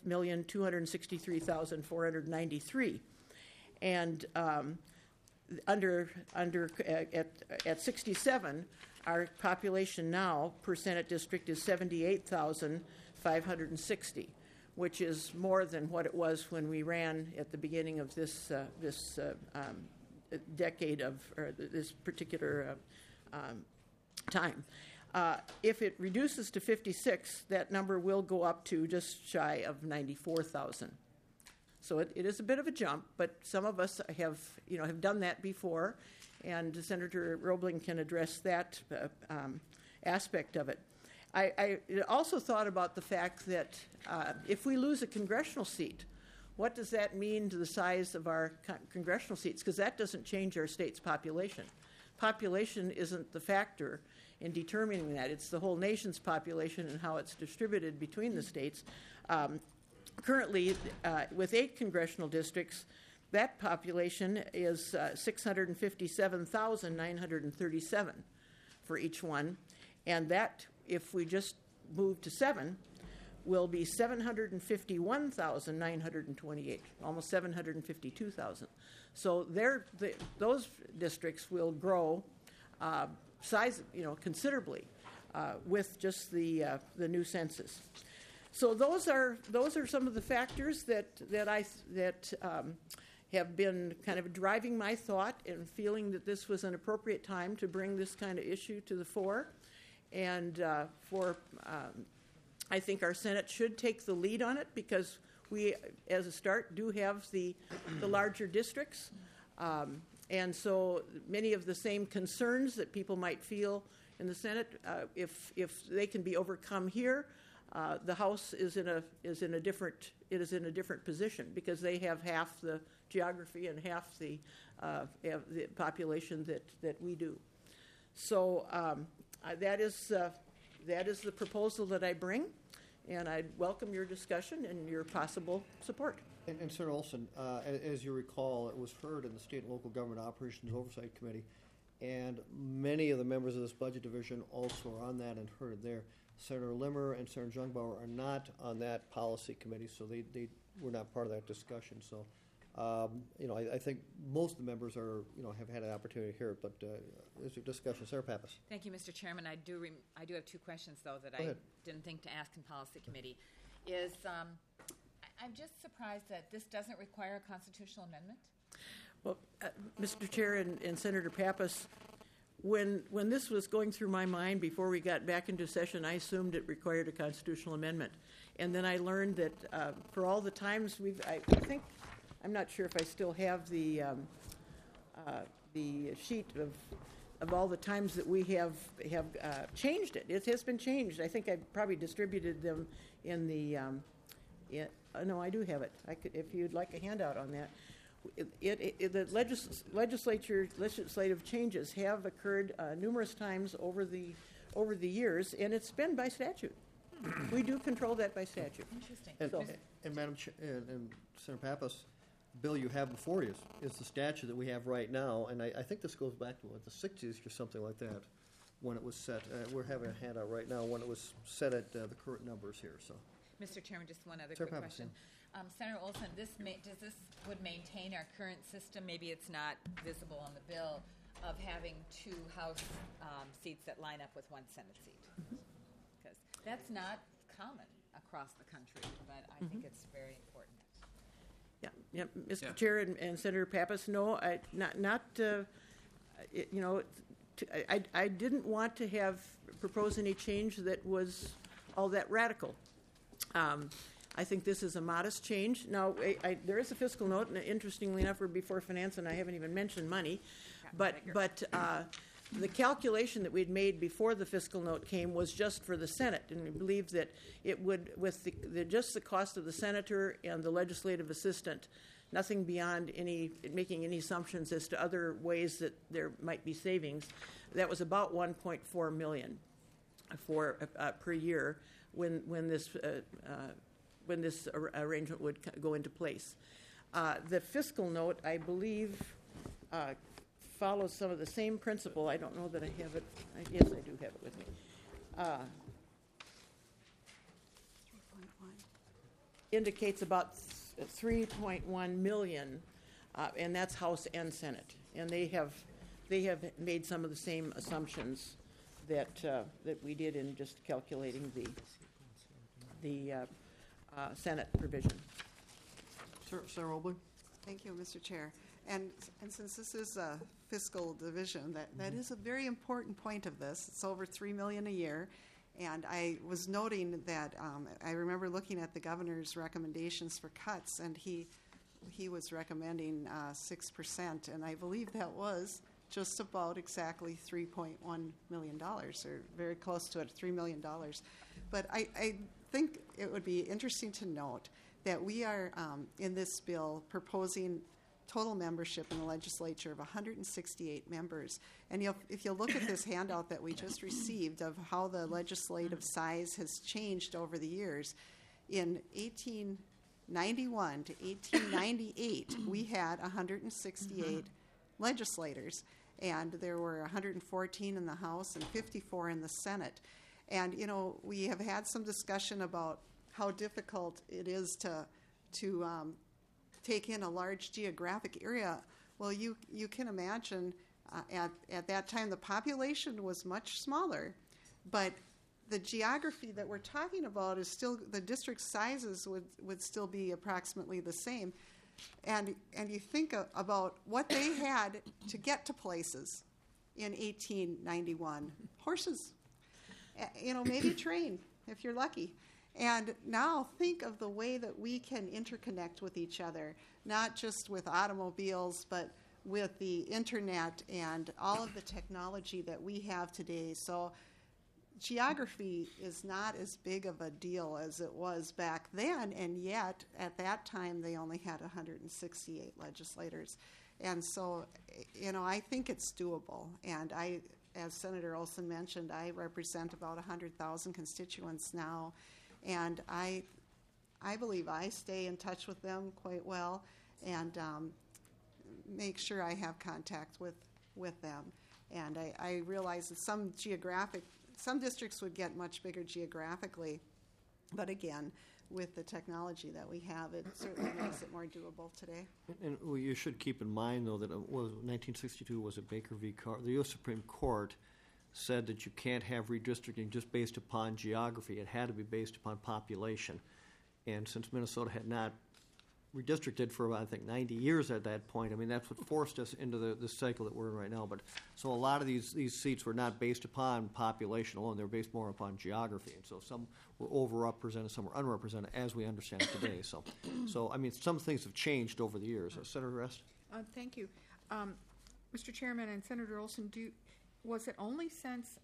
5,263,493, and at 67, our population now per Senate district is 78,560, which is more than what it was when we ran at the beginning of this decade or this particular time. If it reduces to 56, that number will go up to just shy of 94,000. So it is a bit of a jump, but some of us have done that before, and Senator Roebling can address that aspect of it. I also thought about the fact that if we lose a congressional seat, what does that mean to the size of our congressional seats? Because that doesn't change our state's population. Population isn't the factor in determining that. It's the whole nation's population and how it's distributed between the states. Currently, with 8 congressional districts, that population is 657,937 for each one, and that, if we just move to 7, will be 751,928, almost 752,000. So those districts will grow considerably with just the new census. So those are some of the factors that have been kind of driving my thought and feeling that this was an appropriate time to bring this kind of issue to the fore. And I think our Senate should take the lead on it, because we, as a start, do have the larger districts. And so many of the same concerns that people might feel in the Senate, if they can be overcome here, The House is in a different position because they have half the geography and half the population that we do. So that is the proposal that I bring, and I welcome your discussion and your possible support. And Senator Olson, as you recall, it was heard in the State and Local Government Operations Oversight Committee, and many of the members of this budget division also are on that and heard it there. Senator Limmer and Senator Jungbauer are not on that policy committee, so they were not part of that discussion. So, I think most of the members have had an opportunity to hear it, but there's a discussion. Senator Pappas. Thank you, Mr. Chairman. I do have two questions, though, that I didn't think to ask in policy committee. I'm just surprised that this doesn't require a constitutional amendment. Well, Mr. Chair and Senator Pappas, when this was going through my mind before we got back into session, I assumed it required a constitutional amendment. And then I learned that for all the times I think, I'm not sure if I still have the sheet of all the times that we have changed it. It has been changed. I think I probably distributed them in the, no, I do have it. I could, if you'd like a handout on that. The legislative changes have occurred numerous times over the years, and it's been by statute. We do control that by statute. Interesting. And Madam Chair, and Senator Pappas, the bill you have before you is the statute that we have right now, and I think this goes back to the 60s or something like that when it was set. We're having a handout right now when it was set at the current numbers here. So, Mr. Chairman, just one other Senator quick Pappas, question. Senator Olson, does this would maintain our current system? Maybe it's not visible on the bill of having two House seats that line up with one Senate seat, because that's not common across the country. But I think it's very important. Yeah, Mr. Chair and Senator Pappas, no, I didn't want to propose any change that was all that radical. I think this is a modest change. Now, there is a fiscal note, and interestingly enough, we're before finance, and I haven't even mentioned money. But the calculation that we'd made before the fiscal note came was just for the Senate, and we believe that it would, with just the cost of the senator and the legislative assistant, nothing beyond making any assumptions as to other ways that there might be savings. That was about $1.4 million per year when this arrangement would go into place. The fiscal note, I believe, follows some of the same principle. I don't know that I have it. Yes, I do have it with me. 3.1 indicates about 3.1 million, and that's House and Senate. And they have made some of the same assumptions that we did in just calculating the Senate provision. Senator Roebling. Thank you, Mr. Chair. And since this is a fiscal division, that is a very important point of this. It's over $3 million a year. And I was noting that I remember looking at the governor's recommendations for cuts, and he was recommending 6%, and I believe that was just about exactly $3.1 million, or very close to it, $3 million. But I think it would be interesting to note that we are, in this bill, proposing total membership in the legislature of 168 members. And if you look at this handout that we just received of how the legislative size has changed over the years, in 1891 to 1898, we had 168 legislators, and there were 114 in the House and 54 in the Senate. And, we have had some discussion about how difficult it is to take in a large geographic area. Well, you can imagine at that time the population was much smaller, but the geography that we're talking about is still, the district sizes would still be approximately the same. And you think about what they had to get to places in 1891. Horses, maybe a train if you're lucky. And now think of the way that we can interconnect with each other, not just with automobiles, but with the internet and all of the technology that we have today. So geography is not as big of a deal as it was back then, and yet at that time they only had 168 legislators. And so, I think it's doable. And as Senator Olson mentioned, I represent about 100,000 constituents now, and I believe I stay in touch with them quite well and make sure I have contact with them. And I realize that some districts would get much bigger geographically, but again, with the technology that we have, it certainly makes it more doable today. And you should keep in mind, though, that 1962 was a Baker v. Carr. The U.S. Supreme Court said that you can't have redistricting just based upon geography. It had to be based upon population. And since Minnesota had not redistricted for, I think, 90 years at that point, I mean, that's what forced us into the cycle that we're in right now. But so a lot of these seats were not based upon population alone. They were based more upon geography. And so some were overrepresented, some were underrepresented, as we understand it today. So I mean, some things have changed over the years. Senator Rest? Thank you. Mr. Chairman and Senator Olson, was it only since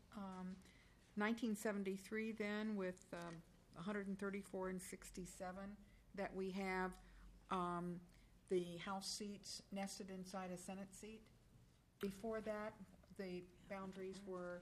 1973 then with 134 and 67 that we have the House seats nested inside a Senate seat? Before that, the boundaries were,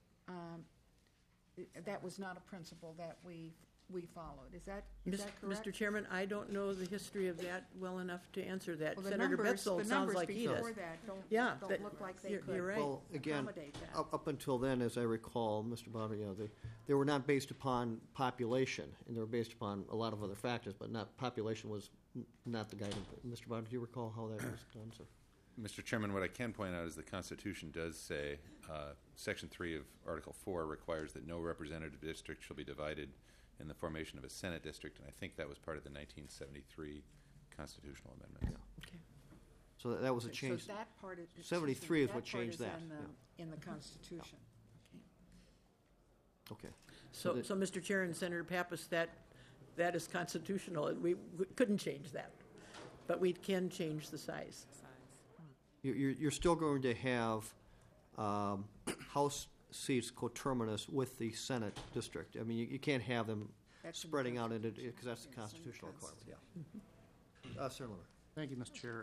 that was not a principle that we followed. Is that correct? Mr. Chairman, I don't know the history of that well enough to answer that. Well, Senator Betzold sounds like he does. The numbers before that don't look like they could You're right. Well, again, accommodate that. up until then, as I recall, Mr. Bauer, they were not based upon population, and they were based upon a lot of other factors, but population was not the guiding. Mr. Bauer, do you recall how that was done, sir? Mr. Chairman, what I can point out is the Constitution does say, Section 3 of Article 4 requires that no representative district shall be divided in the formation of a Senate district, and I think that was part of the 1973 constitutional amendment. Yeah. Okay. So that was a change. So that part is 73 is what changed that. In the Constitution. Okay. So, Mr. Chair and Senator Pappas, that is constitutional, and we couldn't change that, but we can change the size. You're still going to have House seats coterminous with the Senate district. I mean, you can't have them spreading out into, because that's the constitutional requirement. Yeah. Senator Limmer. Thank you, Mr. Chair.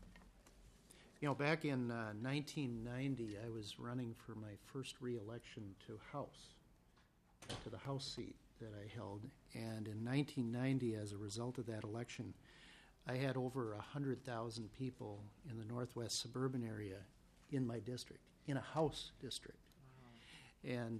Back in 1990, I was running for my first re-election to the House seat that I held, and in 1990, as a result of that election, I had over 100,000 people in the northwest suburban area in my district, in a House district. Wow. And,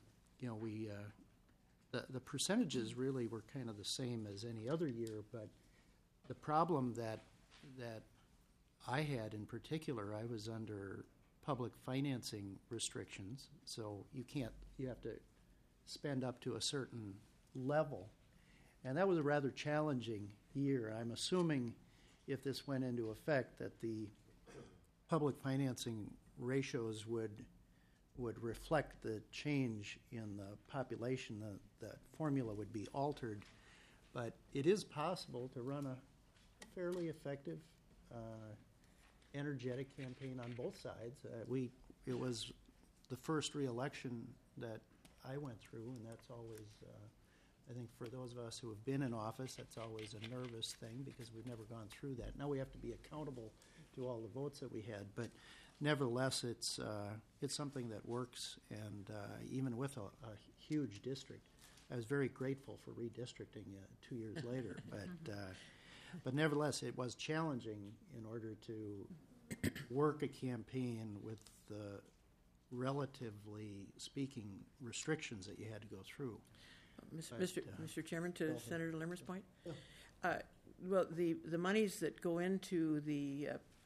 the percentages really were kind of the same as any other year, but the problem that I had in particular, I was under public financing restrictions, so you have to spend up to a certain level. And that was a rather challenging year. I'm assuming if this went into effect that the public financing ratios would reflect the change in the population, the formula would be altered. But it is possible to run a fairly effective, energetic campaign on both sides. It was the first re-election that I went through, and that's always, I think for those of us who have been in office, that's always a nervous thing because we've never gone through that. Now we have to be accountable to all the votes that we had, but nevertheless, it's something that works, and even with a huge district, I was very grateful for redistricting 2 years later, but nevertheless, it was challenging in order to work a campaign with the relatively speaking restrictions that you had to go through. Mr. Chairman, to Senator Limmer's point, well, the monies that go into the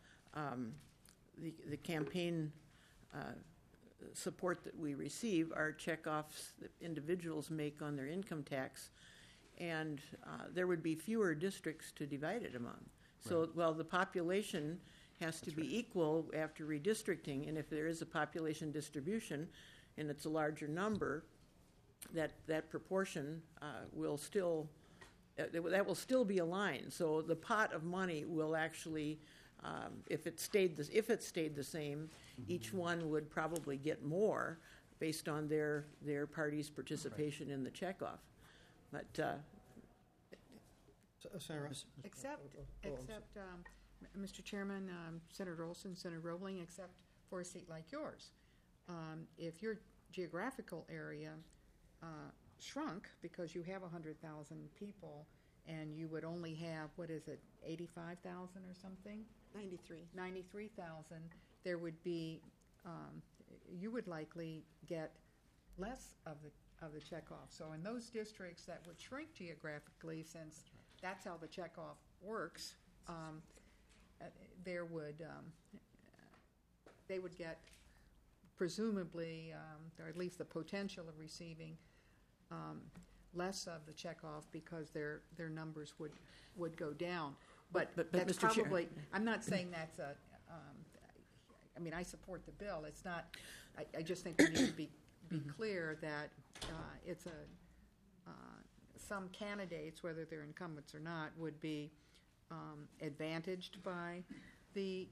campaign support that we receive are checkoffs that individuals make on their income tax, and there would be fewer districts to divide it among. So, right. Well, the population has to be equal after redistricting, and if there is a population distribution and it's a larger number, that proportion will still be aligned. So the pot of money will actually, if it stayed the same, each one would probably get more based on their party's participation in the checkoff. But Sarah? Except, Mr. Chairman, Senator Olson, Senator Roebling, except for a seat like yours. If your geographical area shrunk because you have 100,000 people and you would only have, 85,000 or something? 93,000, there would be, you would likely get less of the checkoff. So in those districts that would shrink geographically, since that's how the checkoff works, they would get presumably, or at least the potential of receiving less of the checkoff because their numbers would go down. But that's Mr. Chair. probably. I'm not saying that's a. I mean, I support the bill. It's not. I just think we need to be clear that it's a. Some candidates, whether they're incumbents or not, would be advantaged by the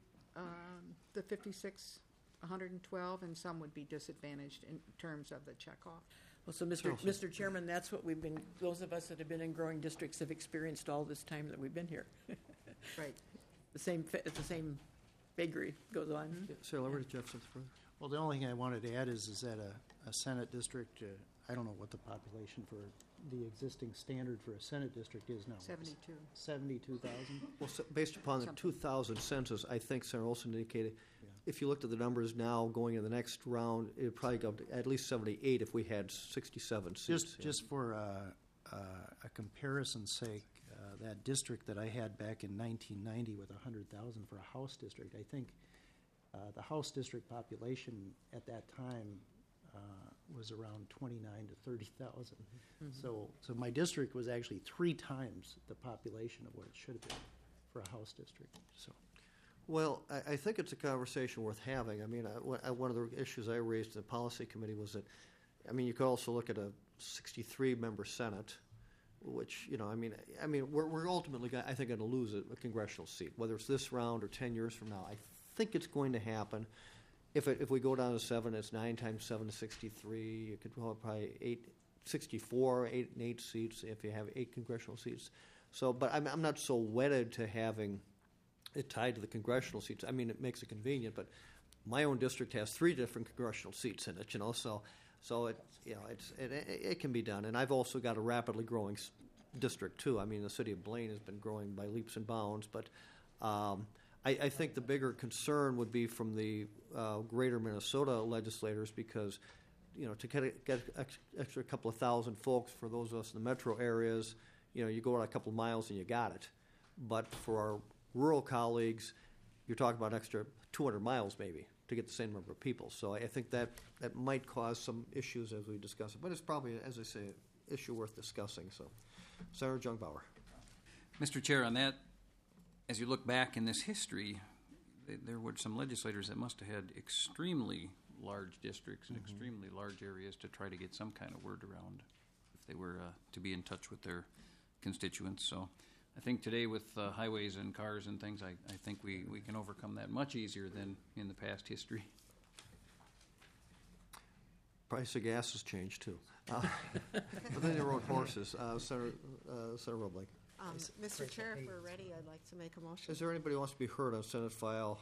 112, and some would be disadvantaged in terms of the checkoff. Well, so Mr. Chairman, that's what those of us that have been in growing districts have experienced all this time that we've been here. Right. The same vagary goes on. Sarah, where did Jeff say further? Well, the only thing I wanted to add is that a Senate district, I don't know what the population for the existing standard for a Senate district is now. 72. 72,000? Well, based upon the 2000 census, I think Senator Olson indicated, if you looked at the numbers now going in the next round, it would probably go up to at least 78 if we had 67 seats. Just for a comparison's sake, that district that I had back in 1990 with 100,000 for a House district, I think the House district population at that time was around 29 to 30,000. So my district was actually 3 times the population of what it should have been for a House district. So. Well, I think it's a conversation worth having. I mean, one of the issues I raised in the policy committee was that, I mean, you could also look at a 63-member Senate, which, I mean, we're ultimately, I think, going to lose a congressional seat, whether it's this round or 10 years from now. I think it's going to happen. If we go down to 7, it's 9 times 7 is 63. You could probably 64, 8 and 8 seats if you have 8 congressional seats. So, but I'm not so wedded to having it tied to the congressional seats. I mean, it makes it convenient, but my own district has 3 different congressional seats in it. So it it can be done. And I've also got a rapidly growing district too. I mean, the city of Blaine has been growing by leaps and bounds, but. I think the bigger concern would be from the greater Minnesota legislators because, to get extra couple of thousand folks for those of us in the metro areas, you go out a couple of miles and you got it. But for our rural colleagues, you're talking about an extra 200 miles maybe to get the same number of people. So I think that might cause some issues as we discuss it. But it's probably, as I say, an issue worth discussing. So, Senator Jungbauer. Mr. Chair, on that, as you look back in this history, there were some legislators that must have had extremely large districts and extremely large areas to try to get some kind of word around if they were to be in touch with their constituents. So I think today with highways and cars and things, I think we can overcome that much easier than in the past history. Price of gas has changed too. But then they rode horses. Senator Roebling. Mr. Chair, if we're ready, I'd like to make a motion. Is there anybody who wants to be heard on Senate File,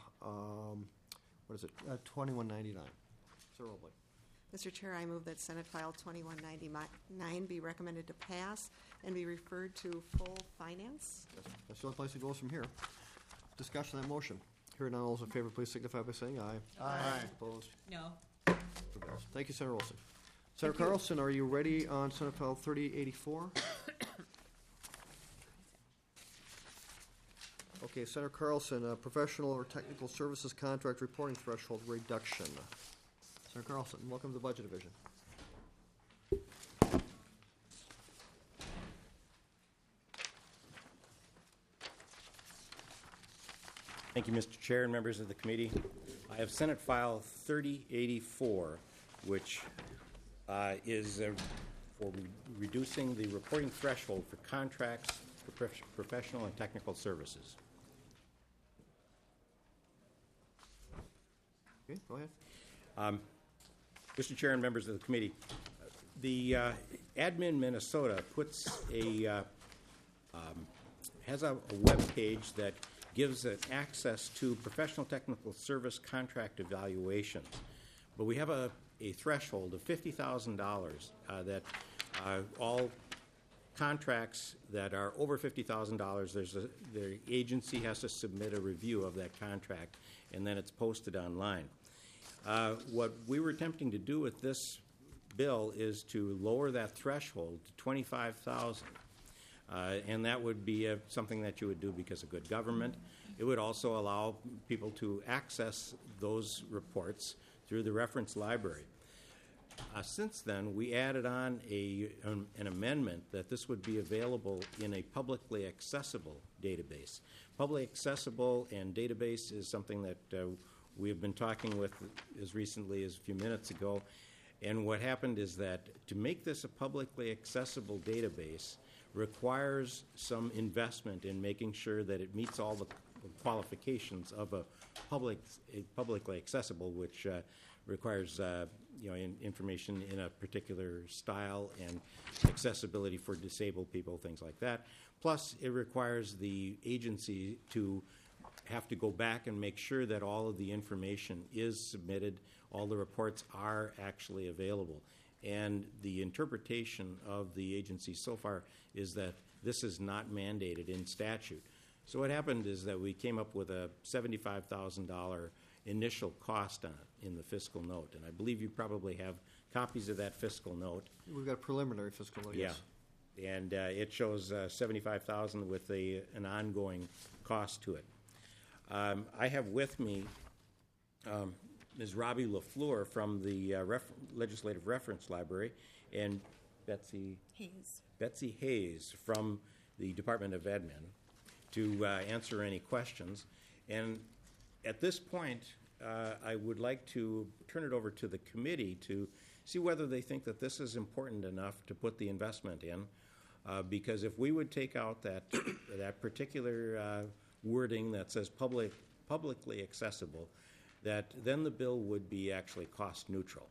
2199? Senator Roebling. Mr. Chair, I move that Senate File 2199 be recommended to pass and be referred to full finance. That's the only place it goes from here. Discussion on that motion. Hearing none, all those in favor, please signify by saying aye. Aye. Opposed? No. Thank you, Senator Olson. Senator Carlson, are you ready on Senate File 3084? Okay, Senator Carlson, professional or technical services contract reporting threshold reduction. Senator Carlson, welcome to the Budget Division. Thank you, Mr. Chair and members of the committee. I have Senate File 3084, which is for reducing the reporting threshold for contracts for professional and technical services. Okay, go ahead. Mr. Chair and members of the committee, the Admin Minnesota has a web page that gives it access to professional technical service contract evaluations. But we have a threshold of $50,000 that all contracts that are over $50,000, the agency has to submit a review of that contract, and then it's posted online. What we were attempting to do with this bill is to lower that threshold to $25,000. And that would be something that you would do because of good government. It would also allow people to access those reports through the reference library. Since then, we added on an amendment that this would be available in a publicly accessible database. Publicly accessible and database is something that we have been talking with as recently as a few minutes ago. And what happened is that to make this a publicly accessible database requires some investment in making sure that it meets all the qualifications of a publicly accessible, which requires information in a particular style and accessibility for disabled people, things like that. Plus, it requires the agency to have to go back and make sure that all of the information is submitted, all the reports are actually available. And the interpretation of the agency so far is that this is not mandated in statute. So what happened is that we came up with a $75,000 initial cost on it in the fiscal note. And I believe you probably have copies of that fiscal note. We've got a preliminary fiscal note, yes. Yeah. And it shows $75,000 with an ongoing cost to it. I have with me Ms. Robbie LaFleur from the Legislative Reference Library and Betsy Hayes from the Department of Admin to answer any questions. And at this point, I would like to turn it over to the committee to see whether they think that this is important enough to put the investment in. Because if we would take out that particular wording that says publicly accessible, that then the bill would be actually cost neutral.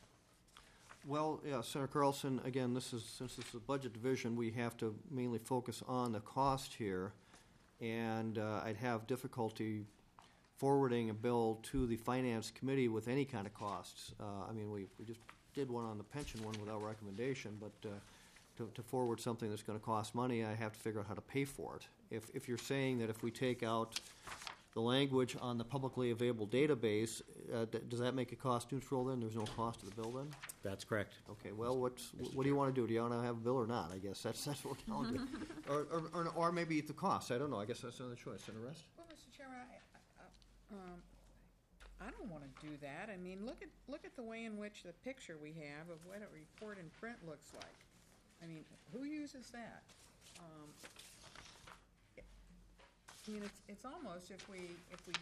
Well, yeah, Senator Carlson, again, since this is a budget division, we have to mainly focus on the cost here, and I'd have difficulty forwarding a bill to the Finance Committee with any kind of costs. I mean, we just did one on the pension one without recommendation, but to forward something that's going to cost money, I have to figure out how to pay for it. If you're saying that if we take out the language on the publicly available database, does that make it cost neutral then? There's no cost to the bill then? That's correct. Okay, well, what do you want to do? Do you want to have a bill or not? I guess that's what we're telling you. or maybe the cost. I don't know. I guess that's another choice. And the rest? Well, Mr. Chairman, I don't want to do that. I mean, look at the way in which the picture we have of what a report in print looks like. I mean, who uses that? I mean, it's almost if we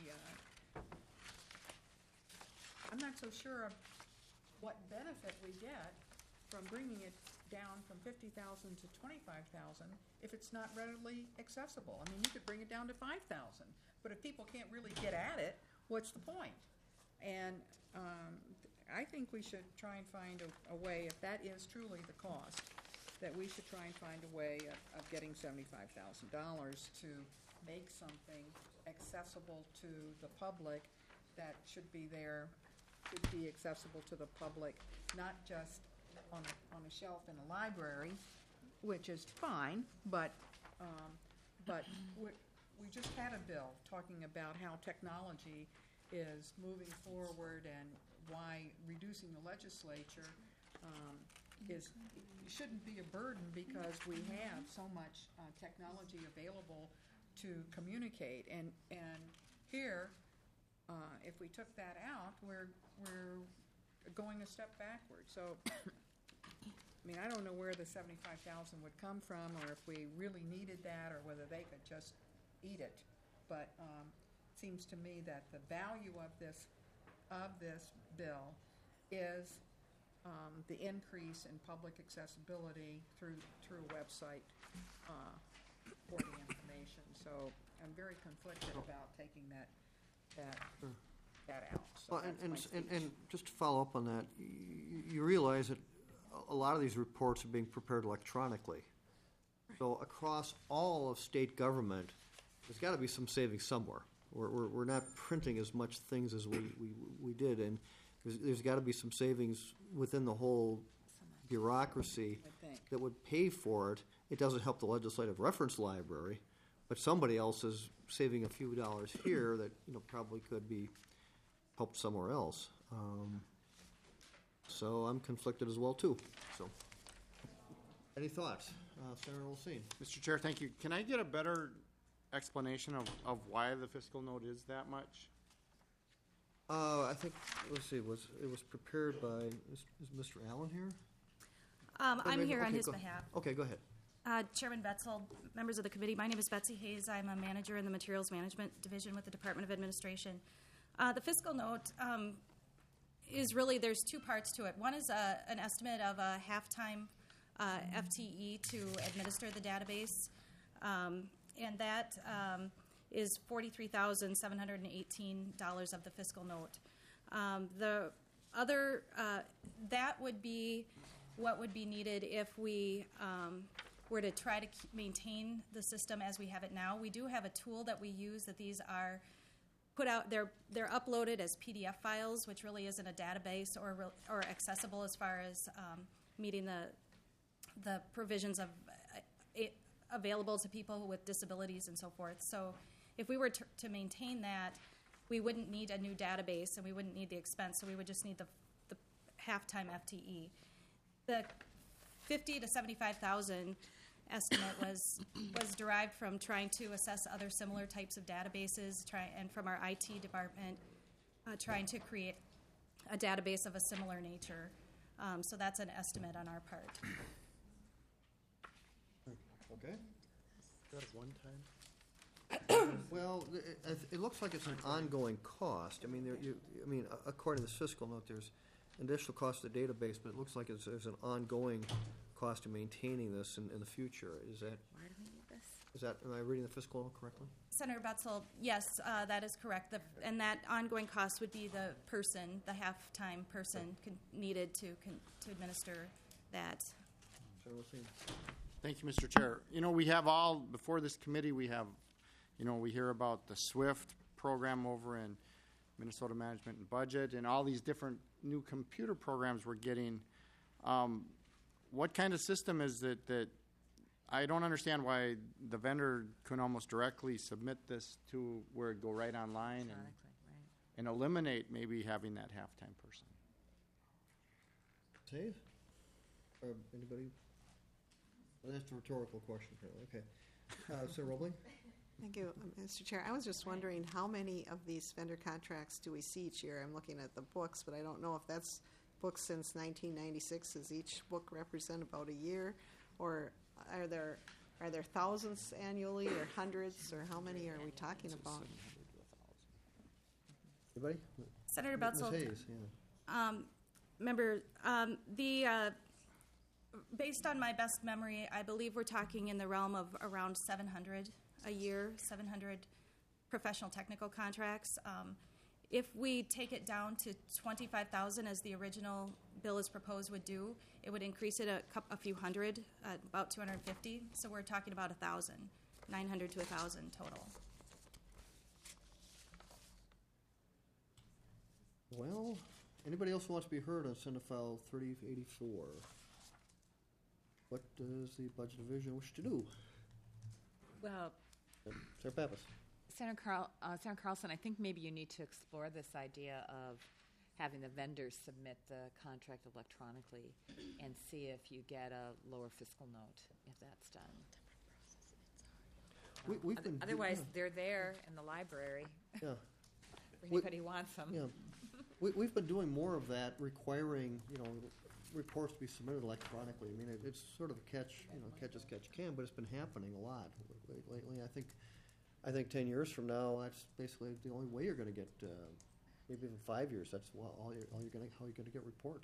I'm not so sure of what benefit we get from bringing it down from 50,000 to 25,000 if it's not readily accessible. I mean, you could bring it down to 5,000, but if people can't really get at it, what's the point? And I think we should try and find a way, if that is truly the cost, that we should try and find a way of getting $75,000 to make something accessible to the public that should be there, should be accessible to the public, not just on a shelf in a library, which is fine, but we just had a bill talking about how technology is moving forward and why reducing the legislature shouldn't be a burden because we have so much technology available to communicate. And here, if we took that out, we're going a step backward. So, I mean, I don't know where the $75,000 would come from, or if we really needed that, or whether they could just eat it. But it seems to me that the value of this bill is the increase in public accessibility through a website for the information. So I'm very conflicted about taking that that out. So Well, that's my speech. and just to follow up on that, you realize that a lot of these reports are being prepared electronically. So across all of state government, there's got to be some savings somewhere. We're not printing as much things as we did, and there's got to be some savings within the whole bureaucracy I think. that would pay for it. It doesn't help the legislative reference library, but somebody else is saving a few dollars here that probably could be helped somewhere else. So I'm conflicted as well too. So, any thoughts, Senator Olsine? Mr. Chair, thank you. Can I get a better explanation of why the fiscal note is that much? I think, let's see, it was prepared by, is Mr. Allen here? I'm here on Okay, his go- behalf. Okay, go ahead. Chairman Betzel, members of the committee, my name is Betsy Hayes. I'm a manager in the Materials Management Division with the Department of Administration. The fiscal note is really, there's two parts to it. One is an estimate of a half-time FTE to administer the database, and that is $43,718 of the fiscal note. The other, that would be what would be needed if we were to try to maintain the system as we have it now. We do have a tool that we use that these are put out. They're uploaded as PDF files, which really isn't a database or accessible as far as meeting the provisions of available to people with disabilities and so forth. So if we were to maintain that, we wouldn't need a new database and we wouldn't need the expense. So we would just need the half-time FTE. The 50 to 75,000 estimate was derived from trying to assess other similar types of databases, and from our IT department trying to create a database of a similar nature. So that's an estimate on our part. Okay. Is that one time? Well, it looks like it's an ongoing cost. I mean, according to this fiscal note, there's additional cost of the database, but it looks like there's an ongoing cost of maintaining this in the future. Is that? Why do we need this? Is that? Am I reading the fiscal note correctly? Senator Betzel, yes, that is correct. And that ongoing cost would be the person, the half-time person needed to administer that. Senator Olsine. Thank you, Mr. Chair. We have before this committee, we have, we hear about the SWIFT program over in Minnesota Management and Budget and all these different new computer programs we're getting. What kind of system is it that I don't understand why the vendor couldn't almost directly submit this to where it go right online and eliminate maybe having that halftime person? Hayes? Or anybody? Well, that's a rhetorical question, apparently. Okay. Senator Roebling? Thank you, Mr. Chair. I was just wondering how many of these vendor contracts do we see each year? I'm looking at the books, but I don't know if that's books since 1996. Does each book represent about a year, or are there thousands annually, or hundreds, or how many are we talking about? Anybody? Senator Ms. Betzel. Hayes, yeah. Member, based on my best memory, I believe we're talking in the realm of around 700 a year, 700 professional technical contracts. If we take it down to 25,000 as the original bill is proposed would do, it would increase it a few hundred, about 250. So we're talking about 1,000, 900 to 1,000 total. Well, anybody else who wants to be heard on Senate File 3084? What does the Budget Division wish to do? Well, Senator Pappas. Senator Carlson, I think maybe you need to explore this idea of having the vendors submit the contract electronically and see if you get a lower fiscal note if that's done. Otherwise, they're there in the library. Yeah. For anybody who wants them. Yeah. We've been doing more of that, requiring, reports to be submitted electronically. I mean, it's sort of a catch as catch can, but it's been happening a lot lately. I think 10 years from now, that's basically the only way you're going to get, maybe even 5 years. That's how you're going to get reports.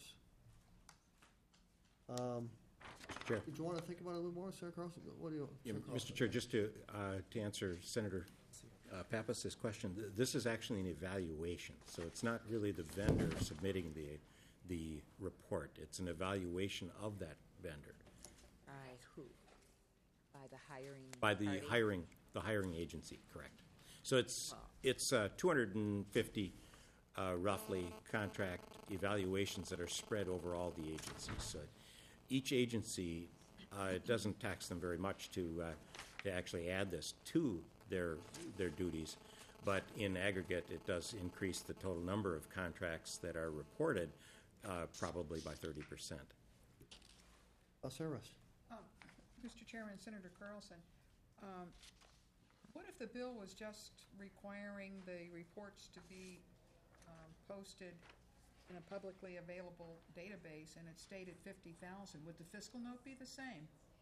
Chair. Did you want to think about it a little more, Senator Carlson? What do you, Yeah, Senator Carlson? Mr. Chair, just to answer Senator Pappas' question, this is actually an evaluation, so it's not really the vendor submitting the report. It's an evaluation of that vendor By who? By the hiring by the party? hiring agency, correct. So it's 250 roughly contract evaluations that are spread over all the agencies. So each agency, it doesn't tax them very much to actually add this to their duties, but in aggregate, it does increase the total number of contracts that are reported probably by 30%. Sarah Rust. Mr. Chairman, Senator Carlson, what if the bill was just requiring the reports to be posted in a publicly available database and it stated 50,000? Would the fiscal note be the same?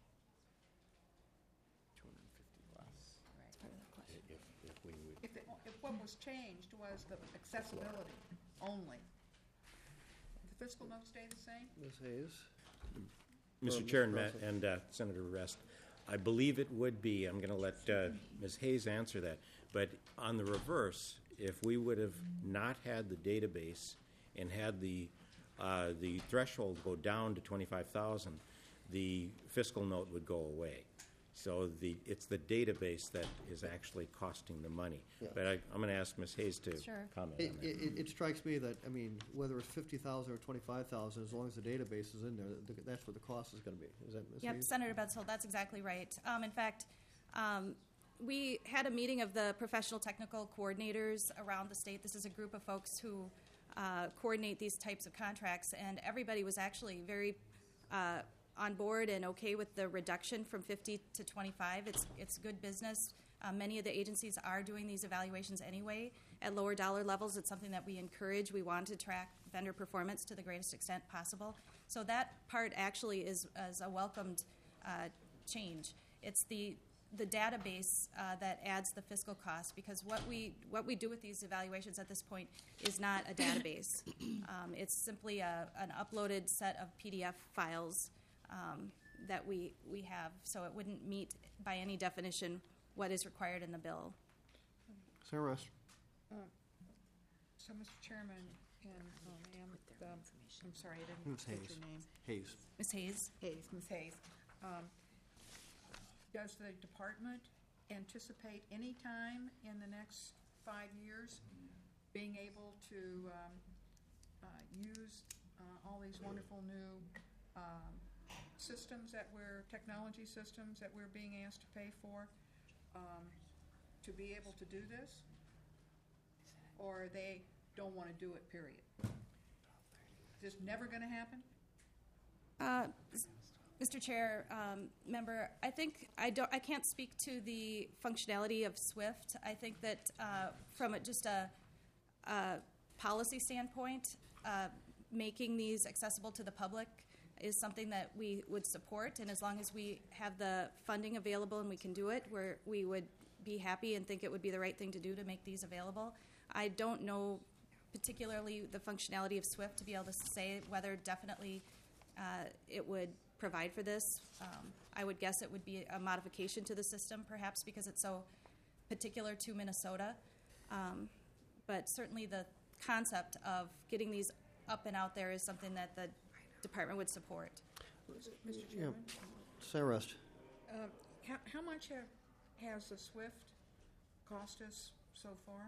250 less. If we would. If what was changed was the accessibility only, would the fiscal note stay the same? Ms. Hayes? Mr. Chair and Senator Rest, I believe it would be. I'm going to let Ms. Hayes answer that. But on the reverse, if we would have not had the database and had the threshold go down to 25,000, the fiscal note would go away. So it's the database that is actually costing the money. Yeah. But I'm going to ask Ms. Hayes to comment on that. It strikes me that, I mean, whether it's 50,000 or 25,000, as long as the database is in there, that's what the cost is going to be. Is that Ms. Yep, Hayes? Senator Betzel, that's exactly right. In fact, we had a meeting of the professional technical coordinators around the state. This is a group of folks who coordinate these types of contracts, and everybody was actually very on board and okay with the reduction from 50 to 25. It's good business. Many of the agencies are doing these evaluations anyway at lower dollar levels. It's something that we encourage. We want to track vendor performance to the greatest extent possible. So that part actually is a welcomed change. It's the database that adds the fiscal cost, because what we do with these evaluations at this point is not a database. It's simply an uploaded set of PDF files that we have, so it wouldn't meet by any definition what is required in the bill. Sarah Rust. So, Mr. Chairman, and ma'am, I'm sorry, I didn't Ms. get Hayes. your name. Hayes. Ms. Hayes. Ms. Hayes. Does the department anticipate any time in the next 5 years being able to use all these wonderful new technology systems that we're being asked to pay for, to be able to do this? Or they don't want to do it, period? Just never going to happen? Mr. Chair, member, I think I can't speak to the functionality of SWIFT. I think that from just a policy standpoint, making these accessible to the public is something that we would support, and as long as we have the funding available and we can do it, we would be happy and think it would be the right thing to do to make these available. I don't know particularly the functionality of SWIFT to be able to say whether definitely it would provide for this. I would guess it would be a modification to the system, perhaps because it's so particular to Minnesota. But certainly the concept of getting these up and out there is something that the department would support. Mr. Chairman? Sarah Rust. How much has the SWIFT cost us so far?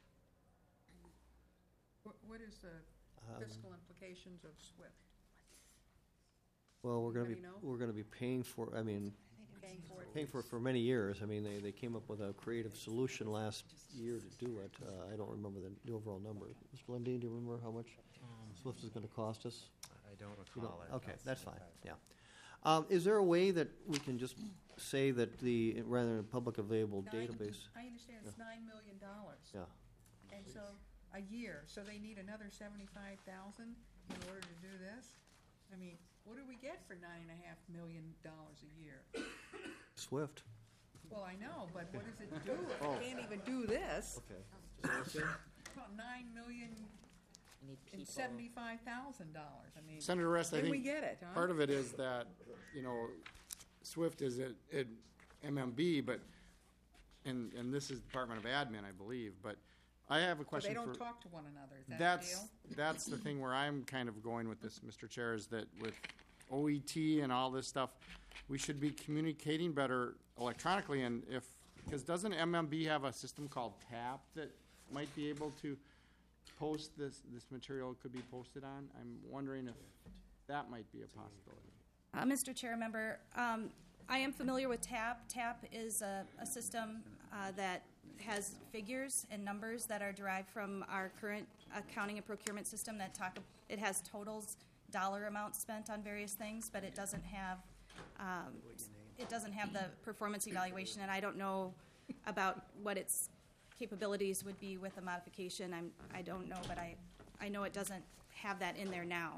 What is the fiscal implications of SWIFT? Well, we're going Anybody to be paying for. I mean, paying for it for many years. I mean, they came up with a creative solution last year to do it. I don't remember the overall number. Mr. Lundin, do you remember how much SWIFT is going to cost us? I don't recall it. Okay, that's fine. Yeah. Is there a way that we can just say that rather than a public available database? I understand it's $9 million. Yeah. And so a year, so they need another $75,000 in order to do this. I mean, what do we get for $9.5 million a year? SWIFT. Well, I know, but what does it do? It can't even do this. Okay. About $9 million and $75,000. I mean, Senator Rest, I when think we get it, huh? part of it is that, SWIFT is at MMB, but and this is Department of Admin, I believe, but I have a So question they don't for- talk to one another, is that the deal? That's the thing where I'm kind of going with this, Mr. Chair, is that with OET and all this stuff, we should be communicating better electronically, and because doesn't MMB have a system called TAP that might be able to post this material could be posted on? I'm wondering if that might be a possibility. Mr. Chair, member, I am familiar with TAP. TAP is a system that has figures and numbers that are derived from our current accounting and procurement system that it has totals, dollar amounts spent on various things, but it doesn't have the performance evaluation, and I don't know about what its capabilities would be with a modification. I don't know, but I know it doesn't have that in there now.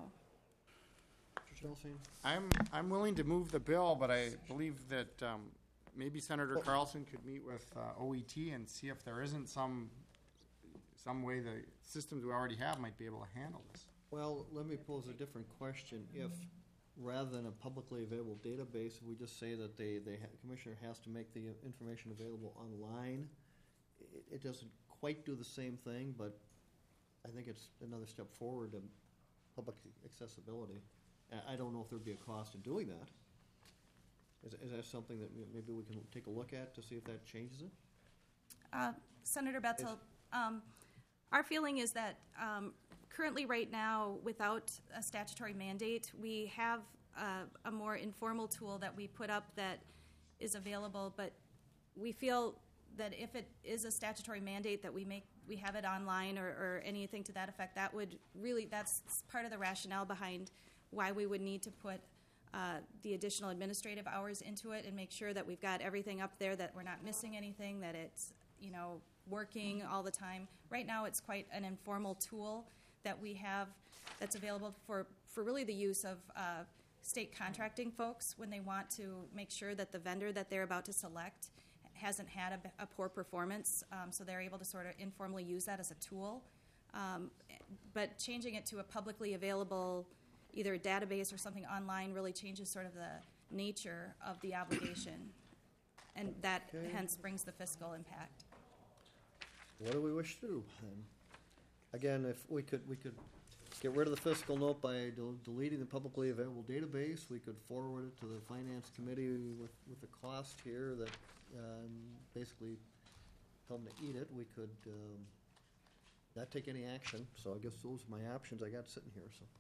I'm willing to move the bill, but I believe that maybe Senator Carlson could meet with OET and see if there isn't some way the systems we already have might be able to handle this. Well, let me pose a different question. If, rather than a publicly available database, we just say that the commissioner has to make the information available online, it doesn't quite do the same thing, but I think it's another step forward to public accessibility. I don't know if there'd be a cost in doing that. Is that something that maybe we can take a look at to see if that changes it? Senator Betzel, our feeling is that currently right now, without a statutory mandate, we have a more informal tool that we put up that is available, but we feel that if it is a statutory mandate that we have it online or anything to that effect, that's part of the rationale behind why we would need to put the additional administrative hours into it and make sure that we've got everything up there, that we're not missing anything, that it's working all the time. Right now, it's quite an informal tool that we have that's available for really the use of state contracting folks when they want to make sure that the vendor that they're about to select hasn't had a poor performance, so they're able to sort of informally use that as a tool. But changing it to a publicly available either a database or something online really changes sort of the nature of the obligation, and that hence brings the fiscal impact. What do we wish to do then? Again, if we could get rid of the fiscal note by deleting the publicly available database. We could forward it to the finance committee with the cost here that basically tell them to eat it. We could not take any action. So I guess those are my options I got sitting here. So.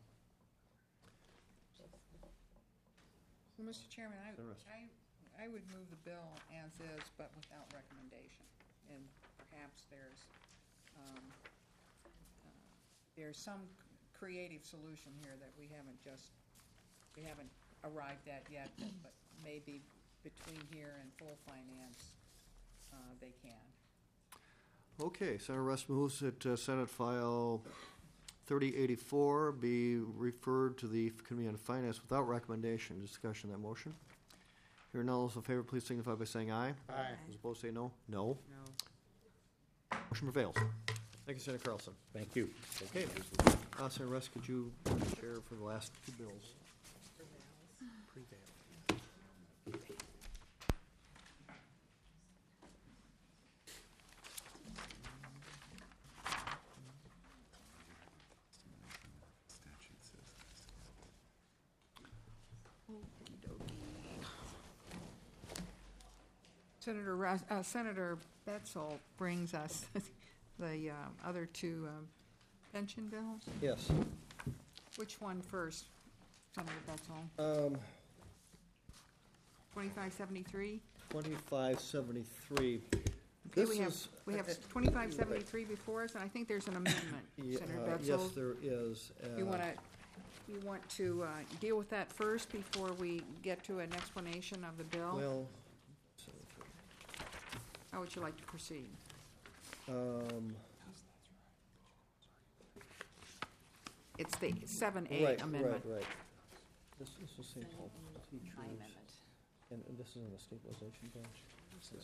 Well, Mr. Chairman, I would move the bill as is, but without recommendation. And perhaps there's some creative solution here that we haven't arrived at yet, but maybe between here and full finance, they can. Okay, Senator Russ moves that Senate File 3084 be referred to the Committee on Finance without recommendation. Discussion of that motion. Hearing none, those in favor, please signify by saying aye. Aye. Those opposed say no. No. Motion prevails. Thank you, Senator Carlson. Thank you. Okay. Senator Russ, could you share for the last two bills? Senator Betzel brings us the other two pension bills. Yes. Which one first, Senator Betzel? 2573? 2573. Okay, we have 2573 before us, and I think there's an amendment, Senator Betzel. Yes, there is. You want to deal with that first before we get to an explanation of the bill? Well, how would you like to proceed? It's the 7A amendment. Right. This is the St. Paul teachers. My amendment. And this is in the stabilization branch.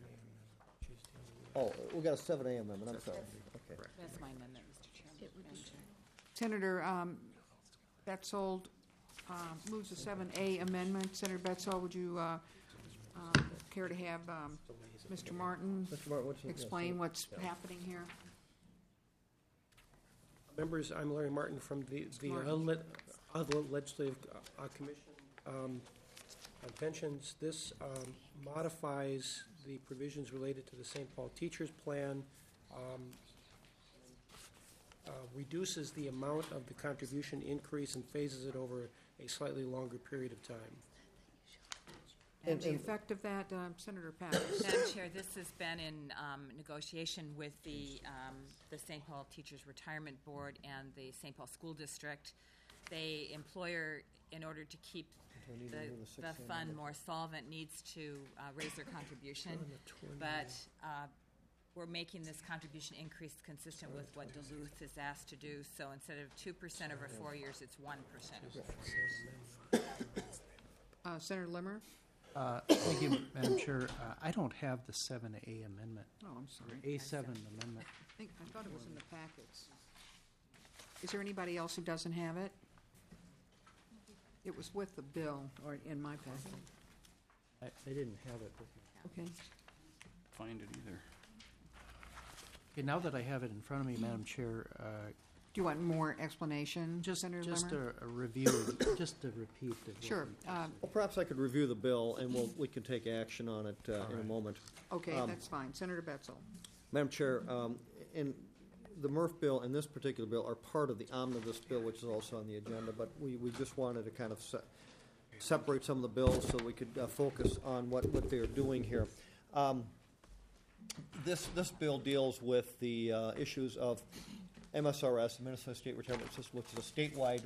Oh, we got a 7A amendment. I'm sorry. Okay. That's my amendment, Mr. Chairman. Senator Betzel moves the 7A amendment. Senator Betzel, would you care to have Mr. Martin explain what's happening here? Members, I'm Larry Martin from the Legislative Commission on Pensions. This modifies the provisions related to the St. Paul Teachers Plan, reduces the amount of the contribution increase and phases it over a slightly longer period of time. And the effect of that, Senator Pappas. Madam Chair, this has been in negotiation with the St. Paul Teachers Retirement Board and the St. Paul School District. The employer, in order to keep the fund more solvent, needs to raise their contribution. But we're making this contribution increase consistent with what Duluth is asked to do. So instead of 2% over 4 years, it's 1% over 4 years. Senator Limmer? Thank you, Madam Chair. I don't have the 7A amendment. Oh, I'm sorry. A7 amendment. I thought it was in the packets. Is there anybody else who doesn't have it? It was with the bill, or in my packet. I didn't have it with me. Okay. Find it either. Okay, now that I have it in front of me, Madam Chair, do you want more explanation, Senator Limmer? a review, just to repeat. Sure. Well, perhaps I could review the bill, and we can take action on it in a moment. Okay, that's fine. Senator Betzel. Madam Chair, in the Murph bill and this particular bill are part of the omnibus bill, which is also on the agenda, but we just wanted to kind of separate some of the bills so we could focus on what they're doing here. This bill deals with the issues of MSRS, the Minnesota State Retirement System, which is a statewide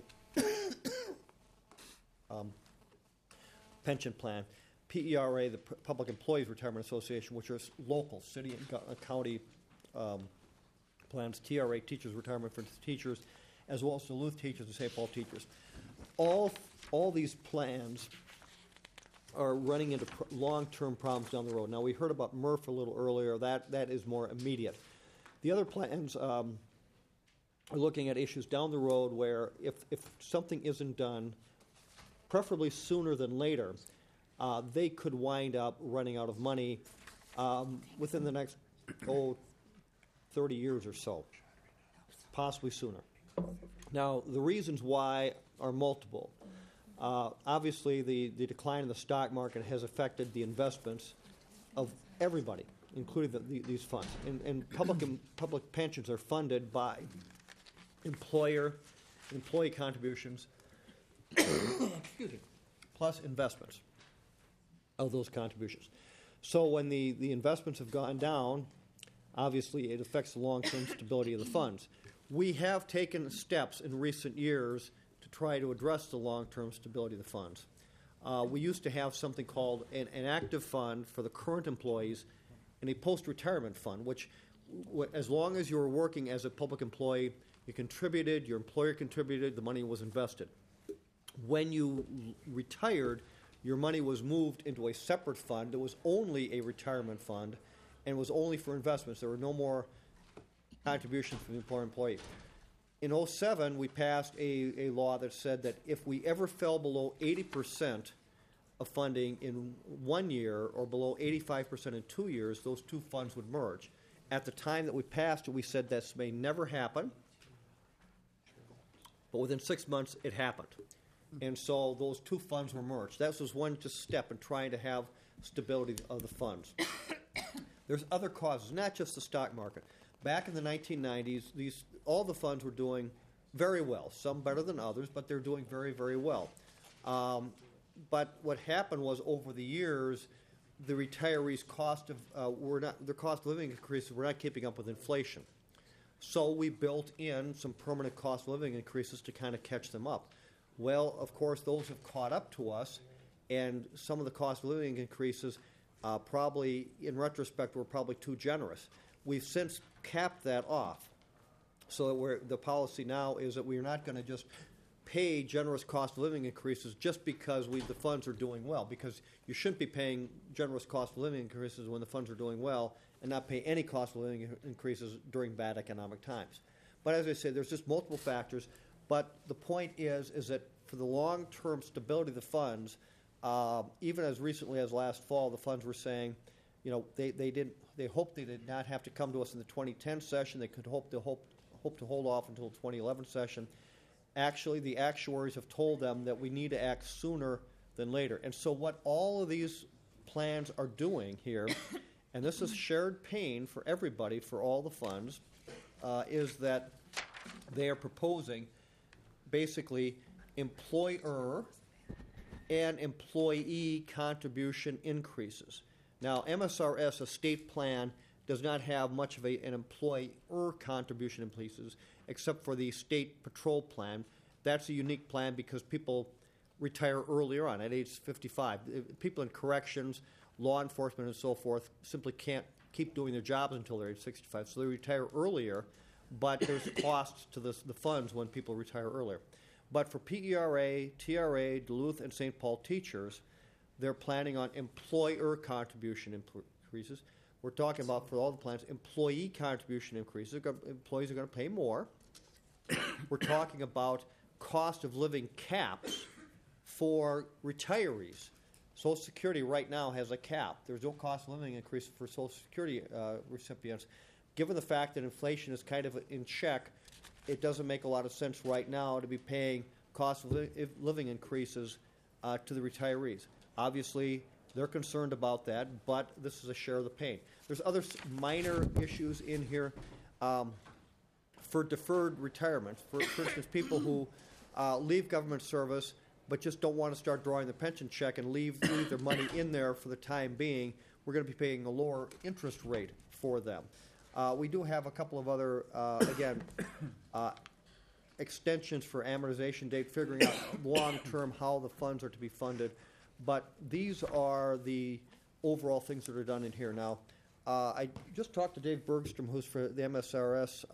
pension plan. PERA, the Public Employees Retirement Association, which are local city and county plans. TRA, Teachers Retirement for Teachers, as well as Duluth Teachers and St. Paul Teachers. All these plans are running into long-term problems down the road. Now, we heard about Murph a little earlier. That is more immediate. The other plans are looking at issues down the road where if something isn't done, preferably sooner than later, they could wind up running out of money within the next 30 years or so, possibly sooner. Now, the reasons why are multiple. Obviously, the decline in the stock market has affected the investments of everybody, including these funds. And public pensions are funded by employee contributions, plus investments of those contributions. So when the investments have gone down, obviously it affects the long-term stability of the funds. We have taken steps in recent years to try to address the long-term stability of the funds. We used to have something called an active fund for the current employees and a post-retirement fund, which as long as you were working as a public employee, you contributed, your employer contributed, the money was invested. When you retired, your money was moved into a separate fund that was only a retirement fund and was only for investments. There were no more contributions from the employee. In 2007, we passed a law that said that if we ever fell below 80% of funding in 1 year or below 85% in 2 years, those two funds would merge. At the time that we passed it, we said this may never happen, but within 6 months, it happened. And so those two funds were merged. That was one just step in trying to have stability of the funds. There's other causes, not just the stock market. Back in the 1990s, all the funds were doing very well. Some better than others, but they're doing very, very well. But what happened was over the years, the retirees' their cost of living increases were not keeping up with inflation. So we built in some permanent cost of living increases to kind of catch them up. Well, of course, those have caught up to us, and some of the cost of living increases probably, in retrospect, were probably too generous. We've since capped that off, so that the policy now is that we're not going to just pay generous cost of living increases just because the funds are doing well, because you shouldn't be paying generous cost of living increases when the funds are doing well and not pay any cost of living increases during bad economic times. But as I say, there's just multiple factors. But the point is that for the long-term stability of the funds, Even as recently as last fall, the funds were saying, they hoped they did not have to come to us in the 2010 session. They could hope to hold off until the 2011 session. Actually, the actuaries have told them that we need to act sooner than later. And so what all of these plans are doing here, and this is shared pain for everybody, for all the funds, is that they are proposing basically employer and employee contribution increases. Now, MSRS, a state plan, does not have much of an employer contribution increases, except for the state patrol plan. That's a unique plan because people retire earlier on, at age 55. People in corrections, law enforcement, and so forth simply can't keep doing their jobs until they're age 65, so they retire earlier, but there's costs to the funds when people retire earlier. But for PERA, TRA, Duluth, and St. Paul teachers, they're planning on employer contribution increases. We're talking about, for all the plans, employee contribution increases. Employees are going to pay more. We're talking about cost of living caps for retirees. Social Security right now has a cap. There's no cost of living increase for Social Security recipients. Given the fact that inflation is kind of in check, it doesn't make a lot of sense right now to be paying cost of living increases to the retirees. Obviously, they're concerned about that, but this is a share of the pain. There's other minor issues in here for deferred retirement. For instance, people who leave government service but just don't want to start drawing the pension check and leave their money in there for the time being, we're going to be paying a lower interest rate for them. We do have a couple of other, extensions for amortization date, figuring out long-term how the funds are to be funded. But these are the overall things that are done in here. Now, I just talked to Dave Bergstrom, who's for the MSRS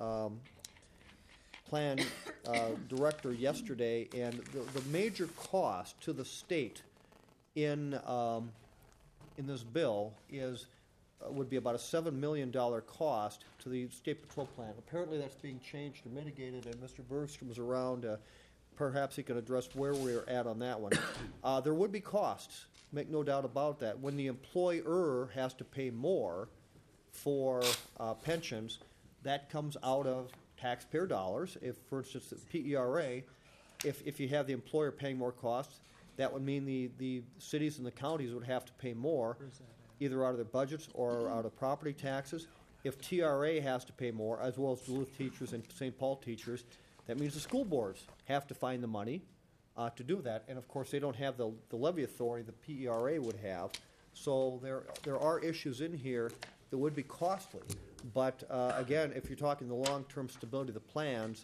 plan director yesterday, and the major cost to the state in this bill would be about a $7 million cost to the state patrol plan. Apparently that's being changed or mitigated, and Mr. Bergstrom is around. Perhaps he can address where we're at on that one. There would be costs, make no doubt about that. When the employer has to pay more for pensions, that comes out of taxpayer dollars. If, for instance, the PERA, if you have the employer paying more costs, that would mean the cities and the counties would have to pay more, either out of their budgets or out of property taxes. If TRA has to pay more, as well as Duluth teachers and St. Paul teachers, that means the school boards have to find the money to do that. And, of course, they don't have the levy authority the PERA would have. So there are issues in here that would be costly. But, again, if you're talking the long-term stability of the plans,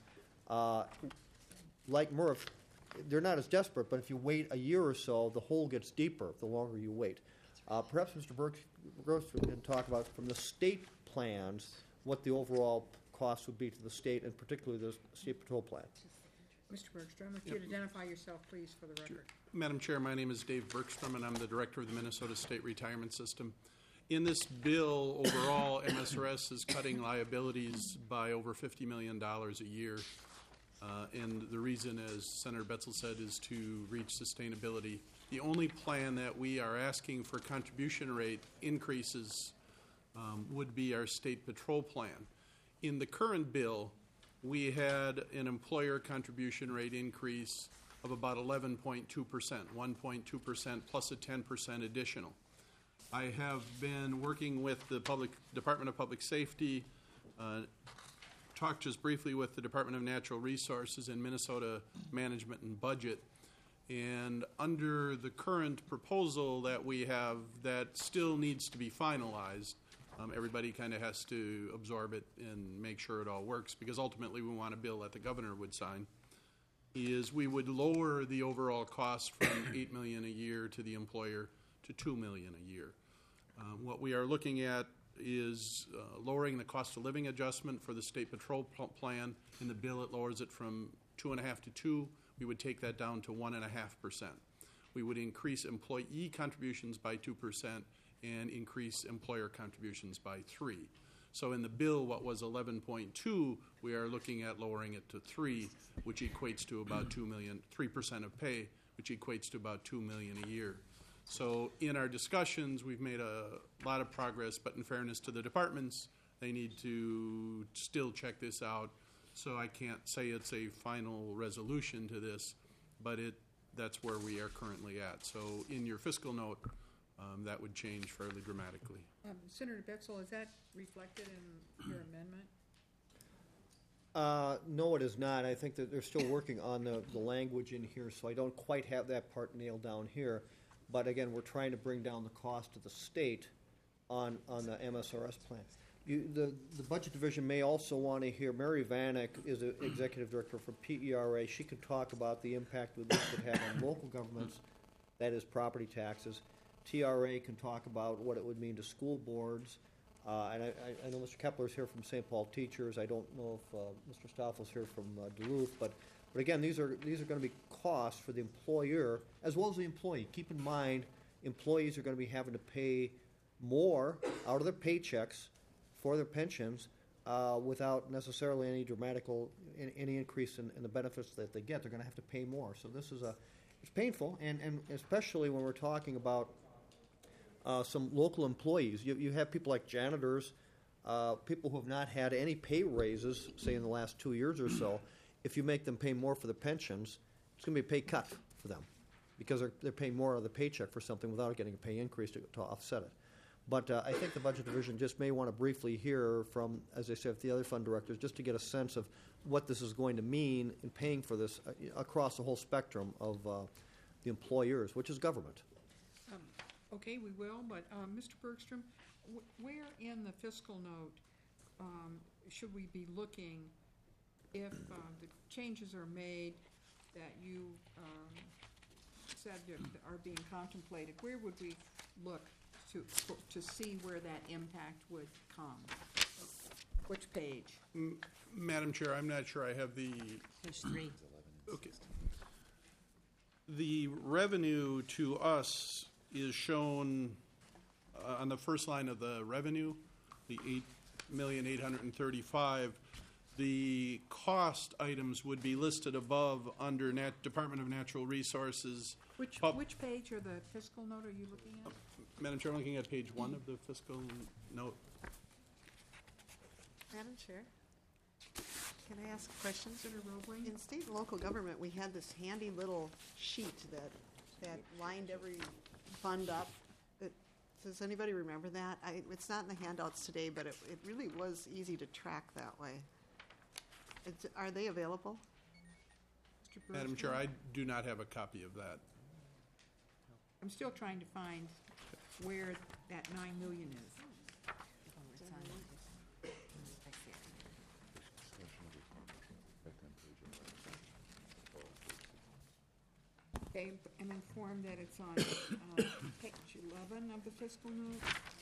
like Murph, they're not as desperate, but if you wait a year or so, the hole gets deeper the longer you wait. Perhaps Mr. Bergstrom can talk about, from the state plans, what the overall cost would be to the state, and particularly the state patrol plan. Mr. Bergstrom, if you'd identify yourself, please, for the record. Sure. Madam Chair, my name is Dave Bergstrom, and I'm the director of the Minnesota State Retirement System. In this bill, overall, MSRS is cutting liabilities by over $50 million a year. And the reason, as Senator Betzel said, is to reach sustainability. The only plan that we are asking for contribution rate increases would be our state patrol plan. In the current bill, we had an employer contribution rate increase of about 11.2%, 1.2% plus a 10% additional. I have been working with the Department of Public Safety, talked just briefly with the Department of Natural Resources and Minnesota Management and Budget. And under the current proposal that we have, that still needs to be finalized. Everybody kind of has to absorb it and make sure it all works, because ultimately we want a bill that the governor would sign. Is we would lower the overall cost from $8 million a year to the employer to $2 million a year. What we are looking at is lowering the cost of living adjustment for the state patrol plan. In the bill, it lowers it from 2.5 to 2. We would take that down to 1.5%. We would increase employee contributions by 2% and increase employer contributions by 3%. So in the bill, what was 11.2, we are looking at lowering it to 3, which equates to about $2 million, 3% of pay, which equates to about $2 million a year. So in our discussions, we've made a lot of progress, but in fairness to the departments, they need to still check this out. So I can't say it's a final resolution to this, but that's where we are currently at. So in your fiscal note, that would change fairly dramatically. Senator Betzel, is that reflected in your amendment? No, it is not. I think that they're still working on the language in here, so I don't quite have that part nailed down here. But again, we're trying to bring down the cost to the state on the MSRS plan. The Budget Division may also want to hear, Mary Vanek is an Executive Director for PERA. She can talk about the impact that this would have on local governments, that is property taxes. TRA can talk about what it would mean to school boards. And I know Mr. Kepler's here from St. Paul Teachers. I don't know if Mr. Stoffel's here from Duluth, but again, these are going to be costs for the employer as well as the employee. Keep in mind, employees are going to be having to pay more out of their paychecks for their pensions without necessarily any increase in the benefits that they get. They're going to have to pay more. So this is it's painful, and especially when we're talking about some local employees. You have people like janitors, people who have not had any pay raises, say in the last 2 years or so. If you make them pay more for the pensions, it's going to be a pay cut for them because they're paying more out of the paycheck for something without getting a pay increase to offset it. But I think the Budget Division just may want to briefly hear from, as I said, the other fund directors, just to get a sense of what this is going to mean in paying for this across the whole spectrum of the employers, which is government. Okay, we will, but Mr. Bergstrom, where in the fiscal note should we be looking if the changes are made that you said are being contemplated? Where would we look to see where that impact would come? Which page? Madam Chair, I'm not sure I have the... Page 3. Okay. The revenue to us is shown on the first line of the revenue, the $8,835,000. The cost items would be listed above under Department of Natural Resources. Which page or the fiscal note are you looking at? Madam Chair, I'm looking at page 1 of the fiscal note. Madam Chair, can I ask a question? Senator Roebling? In state and local government, we had this handy little sheet that lined every fund up. Does anybody remember that? It's not in the handouts today, but it really was easy to track that way. Are they available? Madam Chair, I do not have a copy of that. I'm still trying to find where that $9 million is. Okay, I'm informed that it's on page 11 of the fiscal note.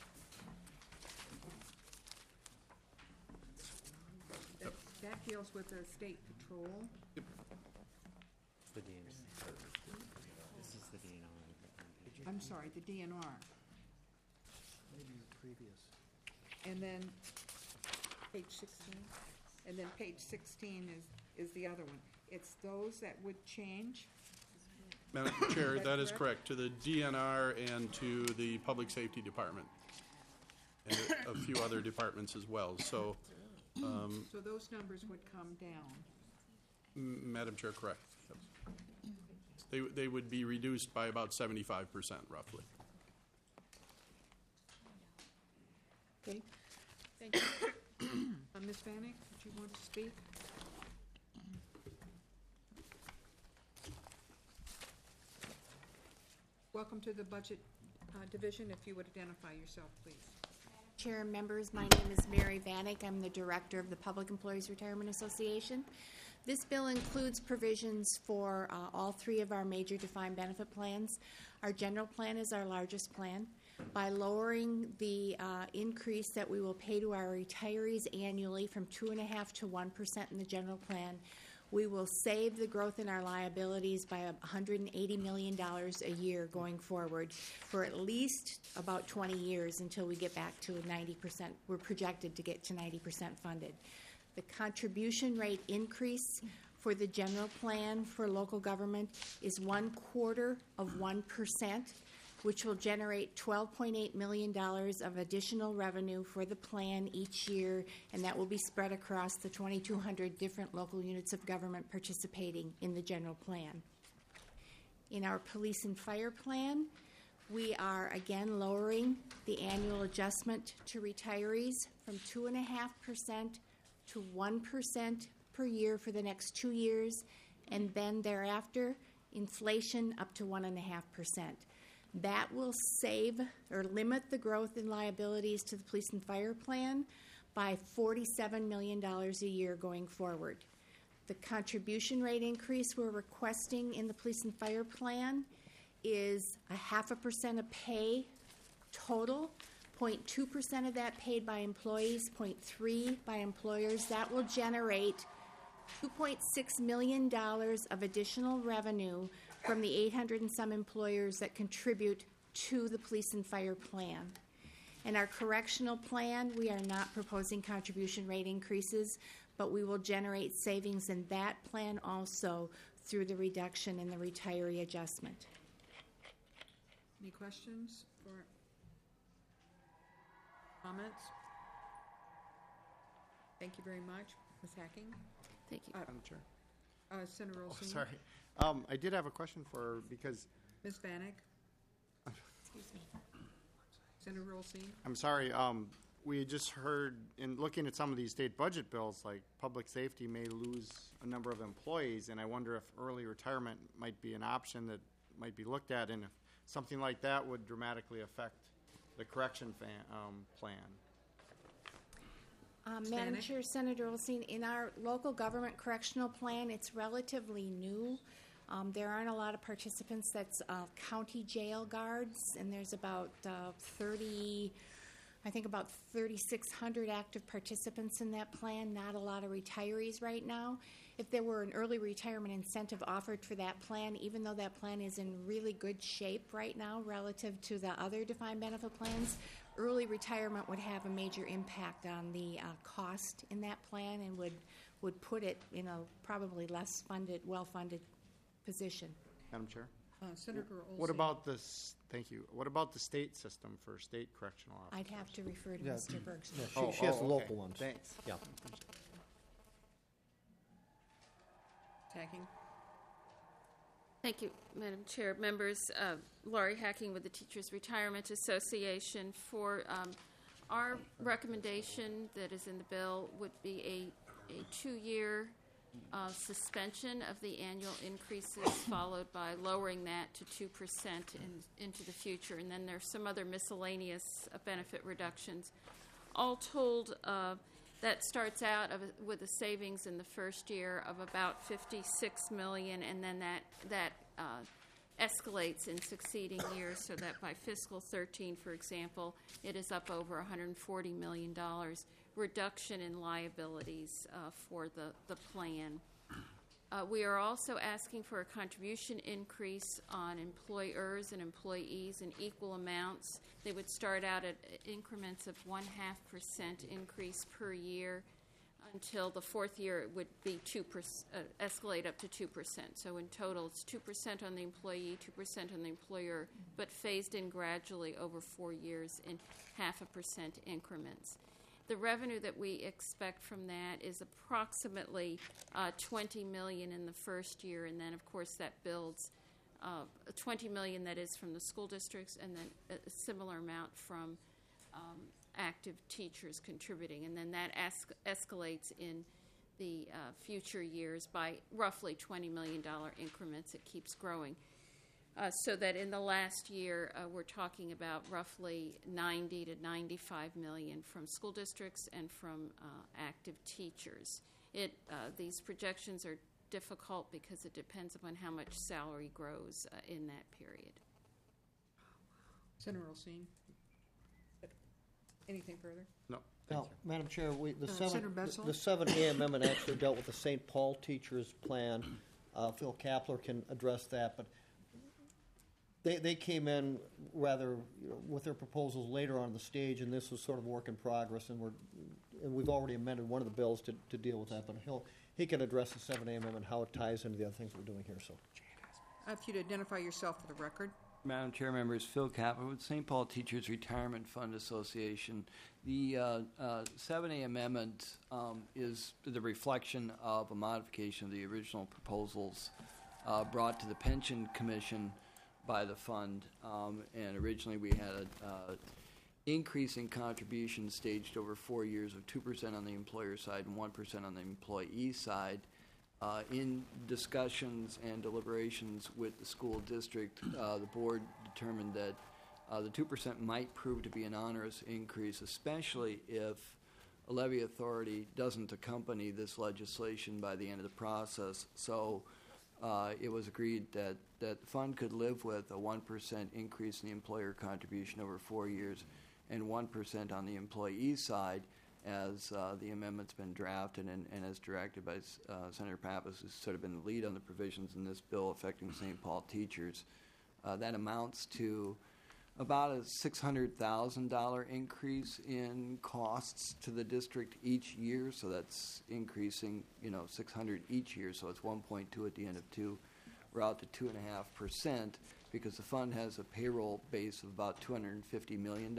That deals with the state patrol. The DNR. This is the DNR. I'm sorry, the DNR. Maybe the previous. And then page 16. And then page 16 is the other one. It's those that would change. Madam Chair, that is correct, to the DNR and to the Public Safety Department, and a few other departments as well. So those numbers would come down. Madam Chair, correct. Yep. They would be reduced by about 75%, roughly. Okay, thank you. Ms. Vanek, did you want to speak? Welcome to the Budget Division. If you would identify yourself, please. Chair and members, my name is Mary Vanek. I'm the Director of the Public Employees Retirement Association. This bill includes provisions for all three of our major defined benefit plans. Our general plan is our largest plan. By lowering the increase that we will pay to our retirees annually from 2.5% to 1% in the general plan, we will save the growth in our liabilities by $180 million a year going forward for at least about 20 years until we get back to 90%. We're projected to get to 90% funded. The contribution rate increase for the general plan for local government is 1/4 of 1%. which will generate $12.8 million of additional revenue for the plan each year, and that will be spread across the 2,200 different local units of government participating in the general plan. In our police and fire plan, we are again lowering the annual adjustment to retirees from 2.5% to 1% per year for the next 2 years, and then thereafter, inflation up to 1.5%. That will save or limit the growth in liabilities to the police and fire plan by $47 million a year going forward. The contribution rate increase we're requesting in the police and fire plan is 0.5% of pay total, 0.2% of that paid by employees, 0.3% by employers. That will generate $2.6 million of additional revenue from the 800 and some employers that contribute to the police and fire plan. In our correctional plan, we are not proposing contribution rate increases, but we will generate savings in that plan also through the reduction in the retiree adjustment. Any questions or comments? Thank you very much. Ms. Hacking? Thank you. Madam Chair. Senator Olson? Oh, sorry. I did have a question for her because... Ms. Vanek? Excuse me. Senator Olson? I'm sorry. We had just heard, in looking at some of these state budget bills, like public safety may lose a number of employees, and I wonder if early retirement might be an option that might be looked at, and if something like that would dramatically affect the correction plan. Madam Chair, Senator Olson, in our local government correctional plan, it's relatively new. There aren't a lot of participants that's county jail guards, and there's about 3,600 active participants in that plan, not a lot of retirees right now. If there were an early retirement incentive offered for that plan, even though that plan is in really good shape right now relative to the other defined benefit plans, early retirement would have a major impact on the cost in that plan and would put it in a probably less funded, well-funded position. Madam Chair? Senator Olson? What about this? Thank you. What about the state system for state correctional officers? I'd have to refer to Yeah. Mr. Bergstrom. Yeah, she has the okay. local ones. Thanks. Yeah. Hacking? Thank you, Madam Chair. Members, Laurie Hacking with the Teachers Retirement Association. For our recommendation that is in the bill would be a 2-year suspension of the annual increases followed by lowering that to 2% into the future. And then there's some other miscellaneous benefit reductions. All told, that starts out with a savings in the first year of about $56 million, and then that escalates in succeeding years, so that by fiscal 13, for example, it is up over $140 million reduction in liabilities for the plan. We are also asking for a contribution increase on employers and employees in equal amounts. They would start out at increments of 0.5% increase per year until the fourth year it would be escalate up to 2%. So in total, it's 2% on the employee, 2% on the employer, but phased in gradually over 4 years in 0.5% increments. The revenue that we expect from that is approximately $20 million in the first year, and then, of course, that builds $20 million that is from the school districts, and then a similar amount from active teachers contributing, and then that escalates in the future years by roughly $20 million increments. It keeps growing. So that in the last year, we're talking about roughly $90 to $95 million from school districts and from active teachers. These projections are difficult because it depends upon how much salary grows in that period. Senator Olson? Anything further? No. Now, Madam Chair, the Senator Betzel? 7A amendment actually dealt with the St. Paul teachers plan. Phil Kapler can address that, but they came in rather with their proposals later on the stage, and this was sort of work in progress, and we've already amended one of the bills to deal with that, but he can address the 7A amendment, how it ties into the other things we're doing here. So, If you'd identify yourself for the record. Madam Chair, members, Phil Kaplan with St. Paul Teachers Retirement Fund Association. The 7A amendment is the reflection of a modification of the original proposals brought to the Pension Commission by the fund. And originally we had an increase in contributions staged over 4 years of 2% on the employer side and 1% on the employee side. In discussions and deliberations with the school district, the board determined that the 2% might prove to be an onerous increase, especially if a levy authority doesn't accompany this legislation by the end of the process. So it was agreed that the fund could live with a 1% increase in the employer contribution over 4 years and 1% on the employee side, as the amendment's been drafted and as directed by Senator Pappas, who's sort of been the lead on the provisions in this bill affecting St. Paul teachers. That amounts to about a $600,000 increase in costs to the district each year, so that's increasing, $600 each year, so it's 1.2 at the end of 2. We're out to 2.5% because the fund has a payroll base of about $250 million.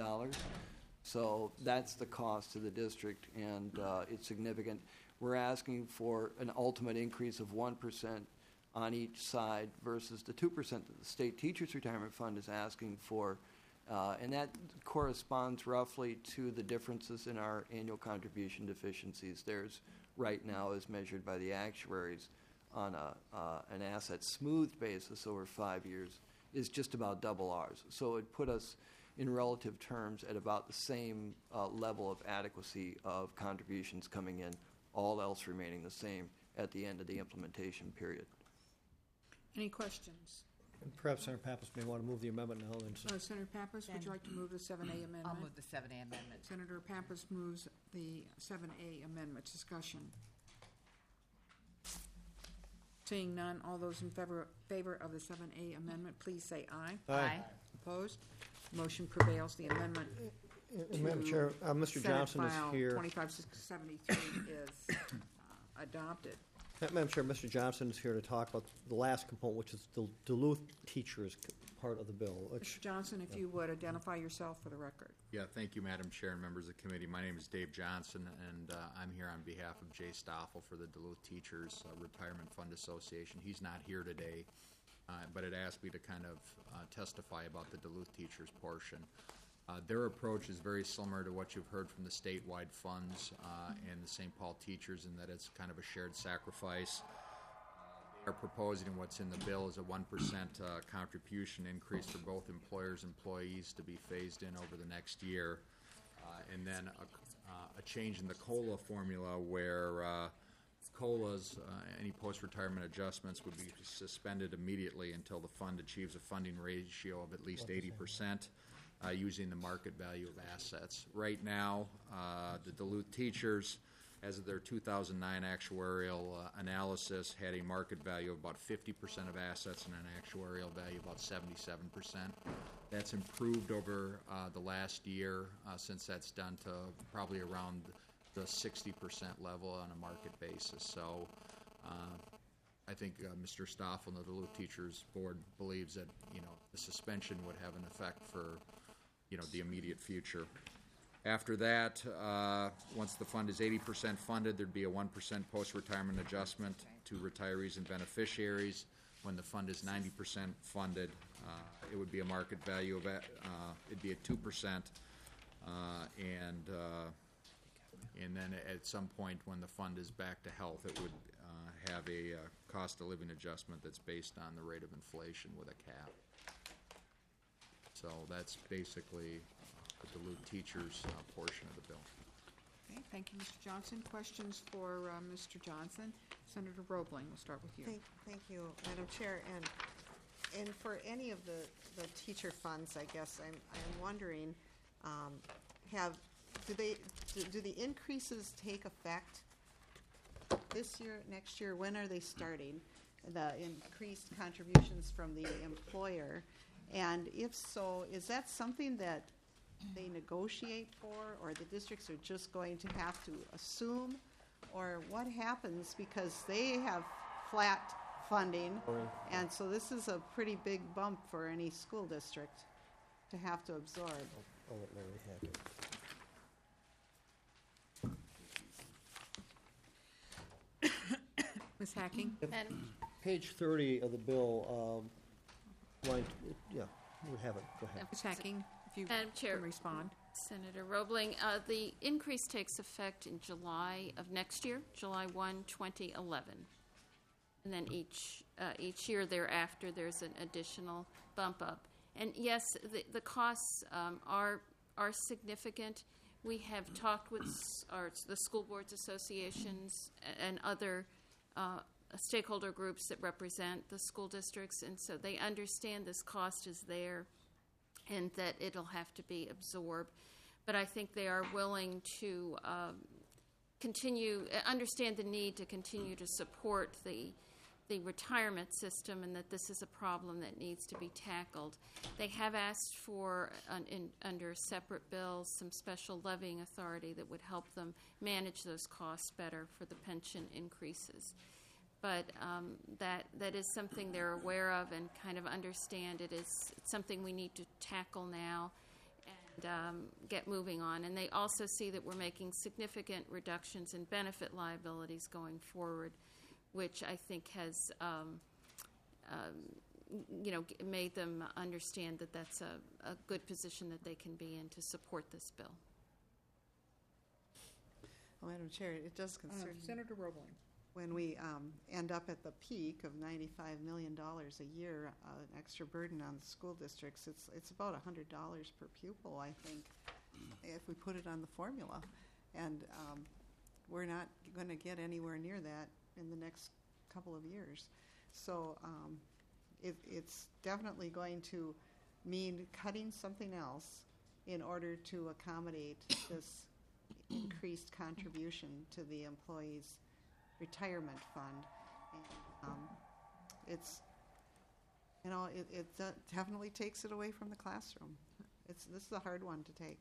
So that's the cost to the district, and it's significant. We're asking for an ultimate increase of 1% on each side versus the 2% that the State Teachers Retirement Fund is asking for, and that corresponds roughly to the differences in our annual contribution deficiencies. There's right now, as measured by the actuaries on an asset smoothed basis over 5 years, is just about double ours. So it put us in relative terms at about the same level of adequacy of contributions coming in, all else remaining the same at the end of the implementation period. Any questions? And perhaps Senator Pappas may want to move the amendment now. Senator Pappas, would you like to move the 7A amendment? I'll move the 7A amendment. Senator Pappas moves the 7A amendment. Discussion. Seeing none, all those in favor of the 7A amendment, please say aye. Aye. Opposed? Motion prevails. The amendment Madam Chair, Mr. Johnson is here. 25673 is adopted. Madam Chair, Mr. Johnson is here to talk about the last component, which is the Duluth teachers part of the bill. Mr. Johnson, if you would identify yourself for the record. Yeah, thank you, Madam Chair and members of the committee. My name is Dave Johnson, and I'm here on behalf of Jay Stoffel for the Duluth Teachers Retirement Fund Association. He's not here today, but it asked me to kind of testify about the Duluth teachers portion. Their approach is very similar to what you've heard from the statewide funds and the St. Paul teachers, in that it's kind of a shared sacrifice. They're proposing what's in the bill is a 1% contribution increase for both employers and employees to be phased in over the next year, and then a change in the COLA formula where COLAs, any post-retirement adjustments, would be suspended immediately until the fund achieves a funding ratio of at least 80%, using the market value of assets. Right now, the Duluth teachers, as of their 2009 actuarial analysis, had a market value of about 50% of assets and an actuarial value of about 77%. That's improved over the last year since that's done to probably around the 60% level on a market basis. So I think Mr. Stoffel and the Duluth Teachers Board believes that the suspension would have an effect for the immediate future. After that, once the fund is 80% funded, there'd be a 1% post-retirement adjustment to retirees and beneficiaries. When the fund is 90% funded, it would be a market value of it'd be at 2%, and then at some point when the fund is back to health, it would have a cost of living adjustment that's based on the rate of inflation with a cap. So that's basically the Duluth teachers portion of the bill. Okay, thank you, Mr. Johnson. Questions for Mr. Johnson? Senator Roebling, we'll start with you. Thank you, Madam Chair. And for any of the teacher funds, I guess I'm wondering, do the increases take effect this year, next year? When are they starting? The increased contributions from the employer, and if so, is that something that they negotiate for, or the districts are just going to have to assume, or what happens because they have flat funding. And so this is a pretty big bump for any school district to have to absorb. I'll let Larry have it. Ms. Hacking? Page 30 of the bill, line, yeah, we have it. Go ahead. Ms. Hacking, if you Madam Chair. can respond. Senator Roebling, the increase takes effect in July of next year, July 1, 2011. And then each year thereafter, there's an additional bump up. And yes, the costs are significant. We have talked with the school boards associations and other stakeholder groups that represent the school districts, and so they understand this cost is there and that it'll have to be absorbed. But I think they are willing to understand the need to continue to support the retirement system, and that this is a problem that needs to be tackled. They have asked for, under separate bills, some special levying authority that would help them manage those costs better for the pension increases. But that is something they're aware of and kind of understand. It's something we need to tackle now and get moving on. And they also see that we're making significant reductions in benefit liabilities going forward, which I think has made them understand that that's a good position that they can be in to support this bill. Well, Madam Chair, it does concern Senator Roebling. When we end up at the peak of $95 million a year, an extra burden on the school districts, it's about $100 per pupil, I think, if we put it on the formula. And we're not going to get anywhere near that in the next couple of years. So it's definitely going to mean cutting something else in order to accommodate this increased contribution to the employees' retirement fund. And it definitely takes it away from the classroom. This is a hard one to take.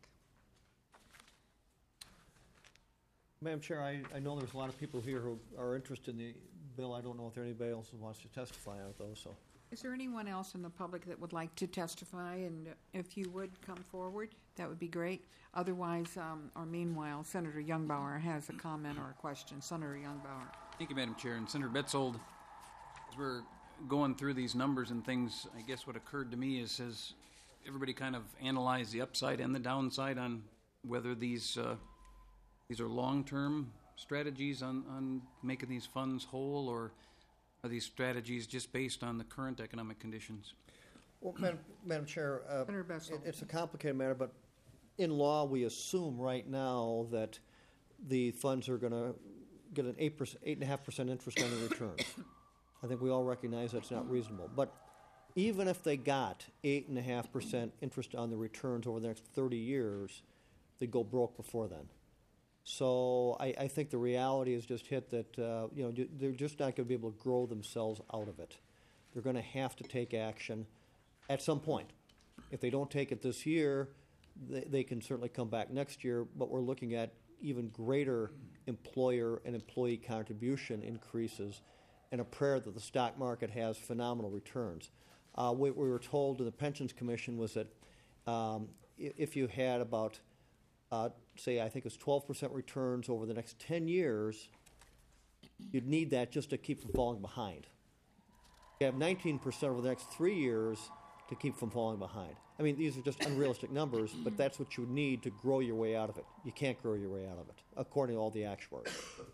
Madam Chair, I know there's a lot of people here who are interested in the bill. I don't know if there anybody else who wants to testify on it, though. So, is there anyone else in the public that would like to testify? And if you would come forward, that would be great. Otherwise, or meanwhile, Senator Youngbauer has a comment or a question. Senator Youngbauer. Thank you, Madam Chair. And Senator Betzold, as we're going through these numbers and things, I guess what occurred to me is, has everybody kind of analyzed the upside and the downside on whether these are long-term strategies on making these funds whole, or are these strategies just based on the current economic conditions? Well, Madam Chair, Senator Betzold. it's a complicated matter, but in law we assume right now that the funds are going to get an 8.5% interest on the returns. I think we all recognize that's not reasonable. But even if they got 8.5% interest on the returns over the next 30 years, they'd go broke before then. So I think the reality is just hit that they're just not going to be able to grow themselves out of it. They're going to have to take action at some point. If they don't take it this year, they can certainly come back next year, but we're looking at even greater employer and employee contribution increases and a prayer that the stock market has phenomenal returns. What we were told in the Pensions Commission was that if you had about, say, I think it's 12% returns over the next 10 years, you'd need that just to keep from falling behind. You have 19% over the next 3 years to keep from falling behind. I mean, these are just unrealistic numbers, but that's what you would need to grow your way out of it. You can't grow your way out of it, according to all the actuaries.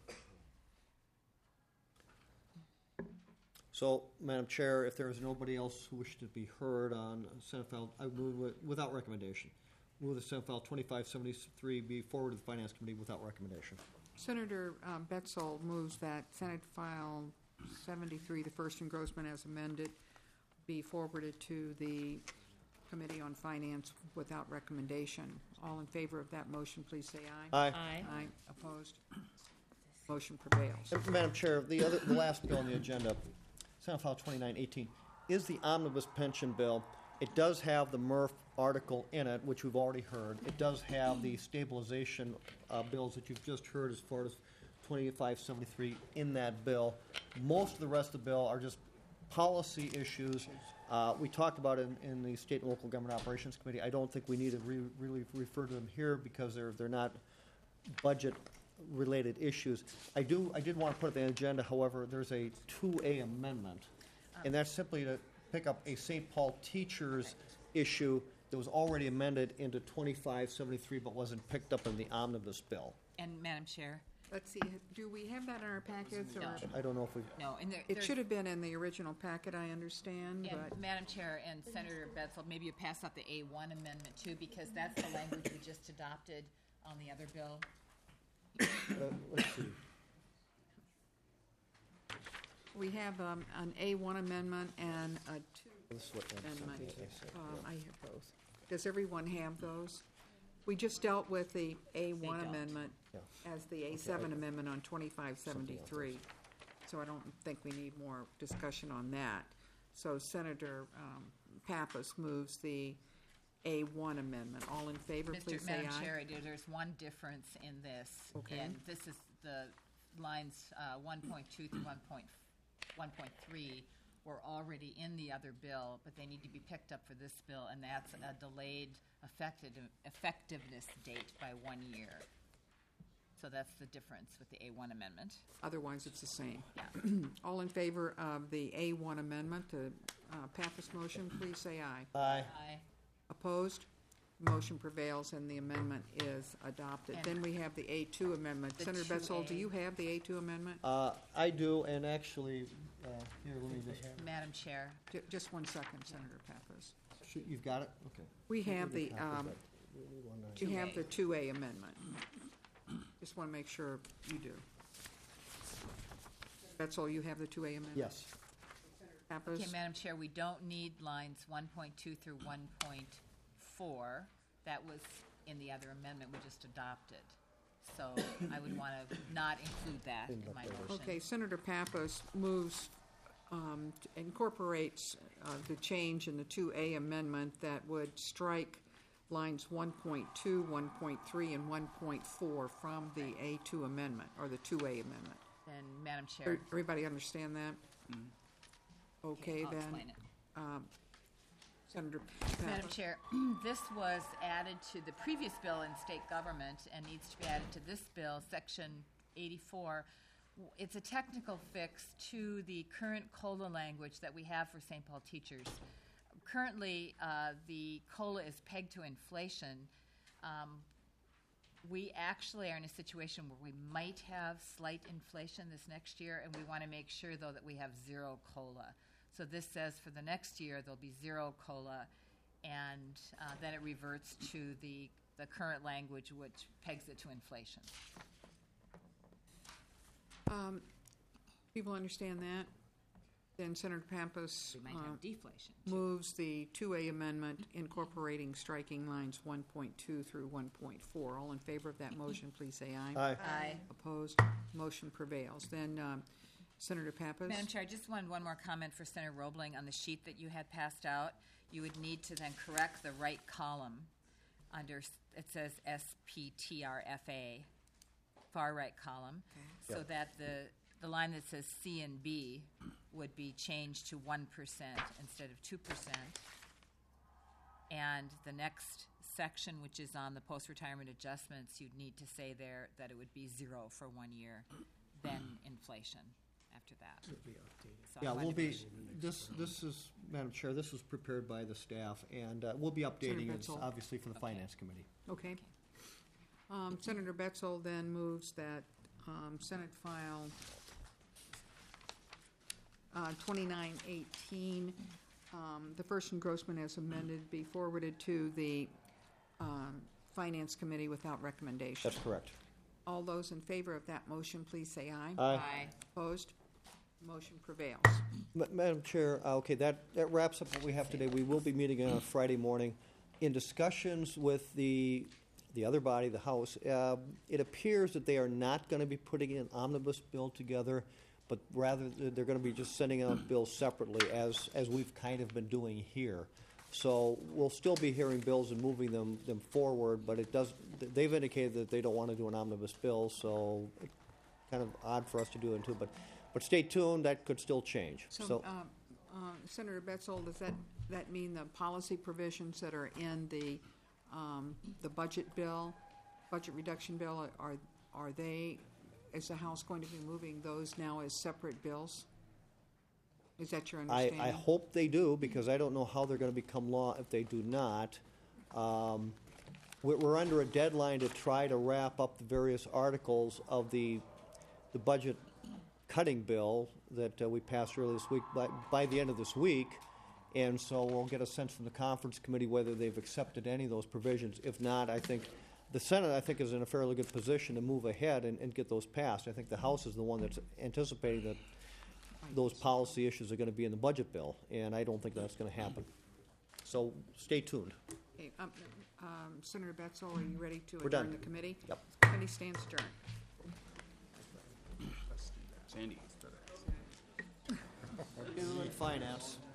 So, Madam Chair, if there is nobody else who wishes to be heard on Senate File, I move without recommendation. Move the Senate File 2573 be forwarded to the Finance Committee without recommendation. Senator Betzold moves that Senate File 73, the first engrossment as amended, be forwarded to the Committee on Finance without recommendation. All in favor of that motion, please say aye. Aye. Aye. Opposed? Motion prevails. And Madam Chair, the last bill on the agenda, Senate File 2918, is the omnibus pension bill. It does have the MRF article in it, which we've already heard. It does have the stabilization bills that you've just heard as far as 2573 in that bill. Most of the rest of the bill are just policy issues. We talked about it in the State and Local Government Operations Committee. I don't think we need to really refer to them here because they're not budget-related issues. I did want to put it on the agenda, however, there's a 2A amendment, and that's simply to pick up a St. Paul teachers issue that was already amended into 2573 but wasn't picked up in the omnibus bill. And Madam Chair? Let's see, do we have that in our packets? Or? I don't know if we... No. And It should have been in the original packet, I understand, And but... Madam Chair and Senator Betzel, maybe you pass out the A1 amendment too, because that's the language we just adopted on the other bill. Let's see. We have an A1 amendment and a 2 This is what amendment. I said. I have both. Does everyone have those? We just dealt with the A1 amendment as the A7 amendment on 2573. So I don't think we need more discussion on that. So Senator Pappas moves the A1 amendment. All in favor, please say aye. Madam Chair, there's one difference in this. Okay. And this is the lines 1.2 through 1.3 were already in the other bill, but they need to be picked up for this bill, and that's a delayed effectiveness date by 1 year. So that's the difference with the A1 amendment. Otherwise, it's the same. Yeah. All in favor of the A1 amendment, the Pappas motion, please say aye. Aye. Aye. Opposed? Motion prevails and the amendment is adopted. And Then we have the A2 amendment. the Senator Betzel, 2A. do you have the A2 amendment? I do, and actually, here, let me just... Madam Chair. Just 1 second, Senator Pappas. You've got it? Okay. We have the, we have 2A. the 2A amendment. Just want to make sure you do. Betzel, you have the 2A amendment? Yes. Pappas? Okay, Madam Chair, we don't need lines 1.2 through 1.4. That was in the other amendment we just adopted. So I would want to not include that in my motion. Okay, Senator Pappas moves, incorporates the change in the 2A amendment that would strike lines 1.2, 1.3, and 1.4 from the A2 amendment, or the 2A amendment. And Madam Chair. Everybody understand that? Okay, I'll then. explain it. Senator Madam Pappas. Chair, this was added to the previous bill in state government and needs to be added to this bill, Section 84. It's a technical fix to the current COLA language that we have for St. Paul teachers. Currently, the COLA is pegged to inflation. We actually are in a situation where we might have slight inflation this next year, and we want to make sure, though, that we have zero COLA. So this says for the next year there'll be zero COLA, and then it reverts to the current language, which pegs it to inflation. People understand that? Then Senator Pappas We might have deflation. moves the 2A amendment incorporating striking lines 1.2 through 1.4. All in favor of that motion, please say aye. Aye. Aye. Opposed? Motion prevails. Then Senator Pappas. Madam Chair, I just wanted one more comment for Senator Roebling on the sheet that you had passed out. You would need to then correct the right column under, it says SPTRFA, far right column, so that the line that says C and B would be changed to 1% instead of 2%. And the next section, which is on the post-retirement adjustments, you'd need to say there that it would be zero for 1 year, then inflation after that. So I Yeah, wanted we'll to be, make- this is, Madam Chair, this was prepared by the staff, and we'll be updating it, Betzel. obviously, for the Finance Committee. Okay. Senator Betzel then moves that Senate File 2918, the first engrossment as amended, be forwarded to the Finance Committee without recommendation. That's correct. All those in favor of that motion, please say aye. Aye. Opposed? Motion prevails. Madam Chair, okay, that wraps up what we have today. We will be meeting on Friday morning. In discussions with the other body, the House, it appears that they are not going to be putting an omnibus bill together, but rather they're going to be just sending out bills separately, as we've kind of been doing here. So we'll still be hearing bills and moving them forward, but they've indicated that they don't want to do an omnibus bill, so kind of odd for us to do it too, but stay tuned, that could still change. So, Senator Betzel, does that mean the policy provisions that are in the budget bill, budget reduction bill, are they, is the House going to be moving those now as separate bills? Is that your understanding? I hope they do, because I don't know how they're going to become law if they do not. We're under a deadline to try to wrap up the various articles of the budget cutting bill that we passed earlier this week by the end of this week, and so we'll get a sense from the conference committee whether they've accepted any of those provisions. If not, I think the Senate, is in a fairly good position to move ahead and get those passed. I think the House is the one that's anticipating that those policy issues are going to be in the budget bill, and I don't think that's going to happen. So stay tuned. Okay, Senator Betzel, are you ready to We're adjourn done. the committee? Yep. Committee stands adjourned. Sandy. Finance.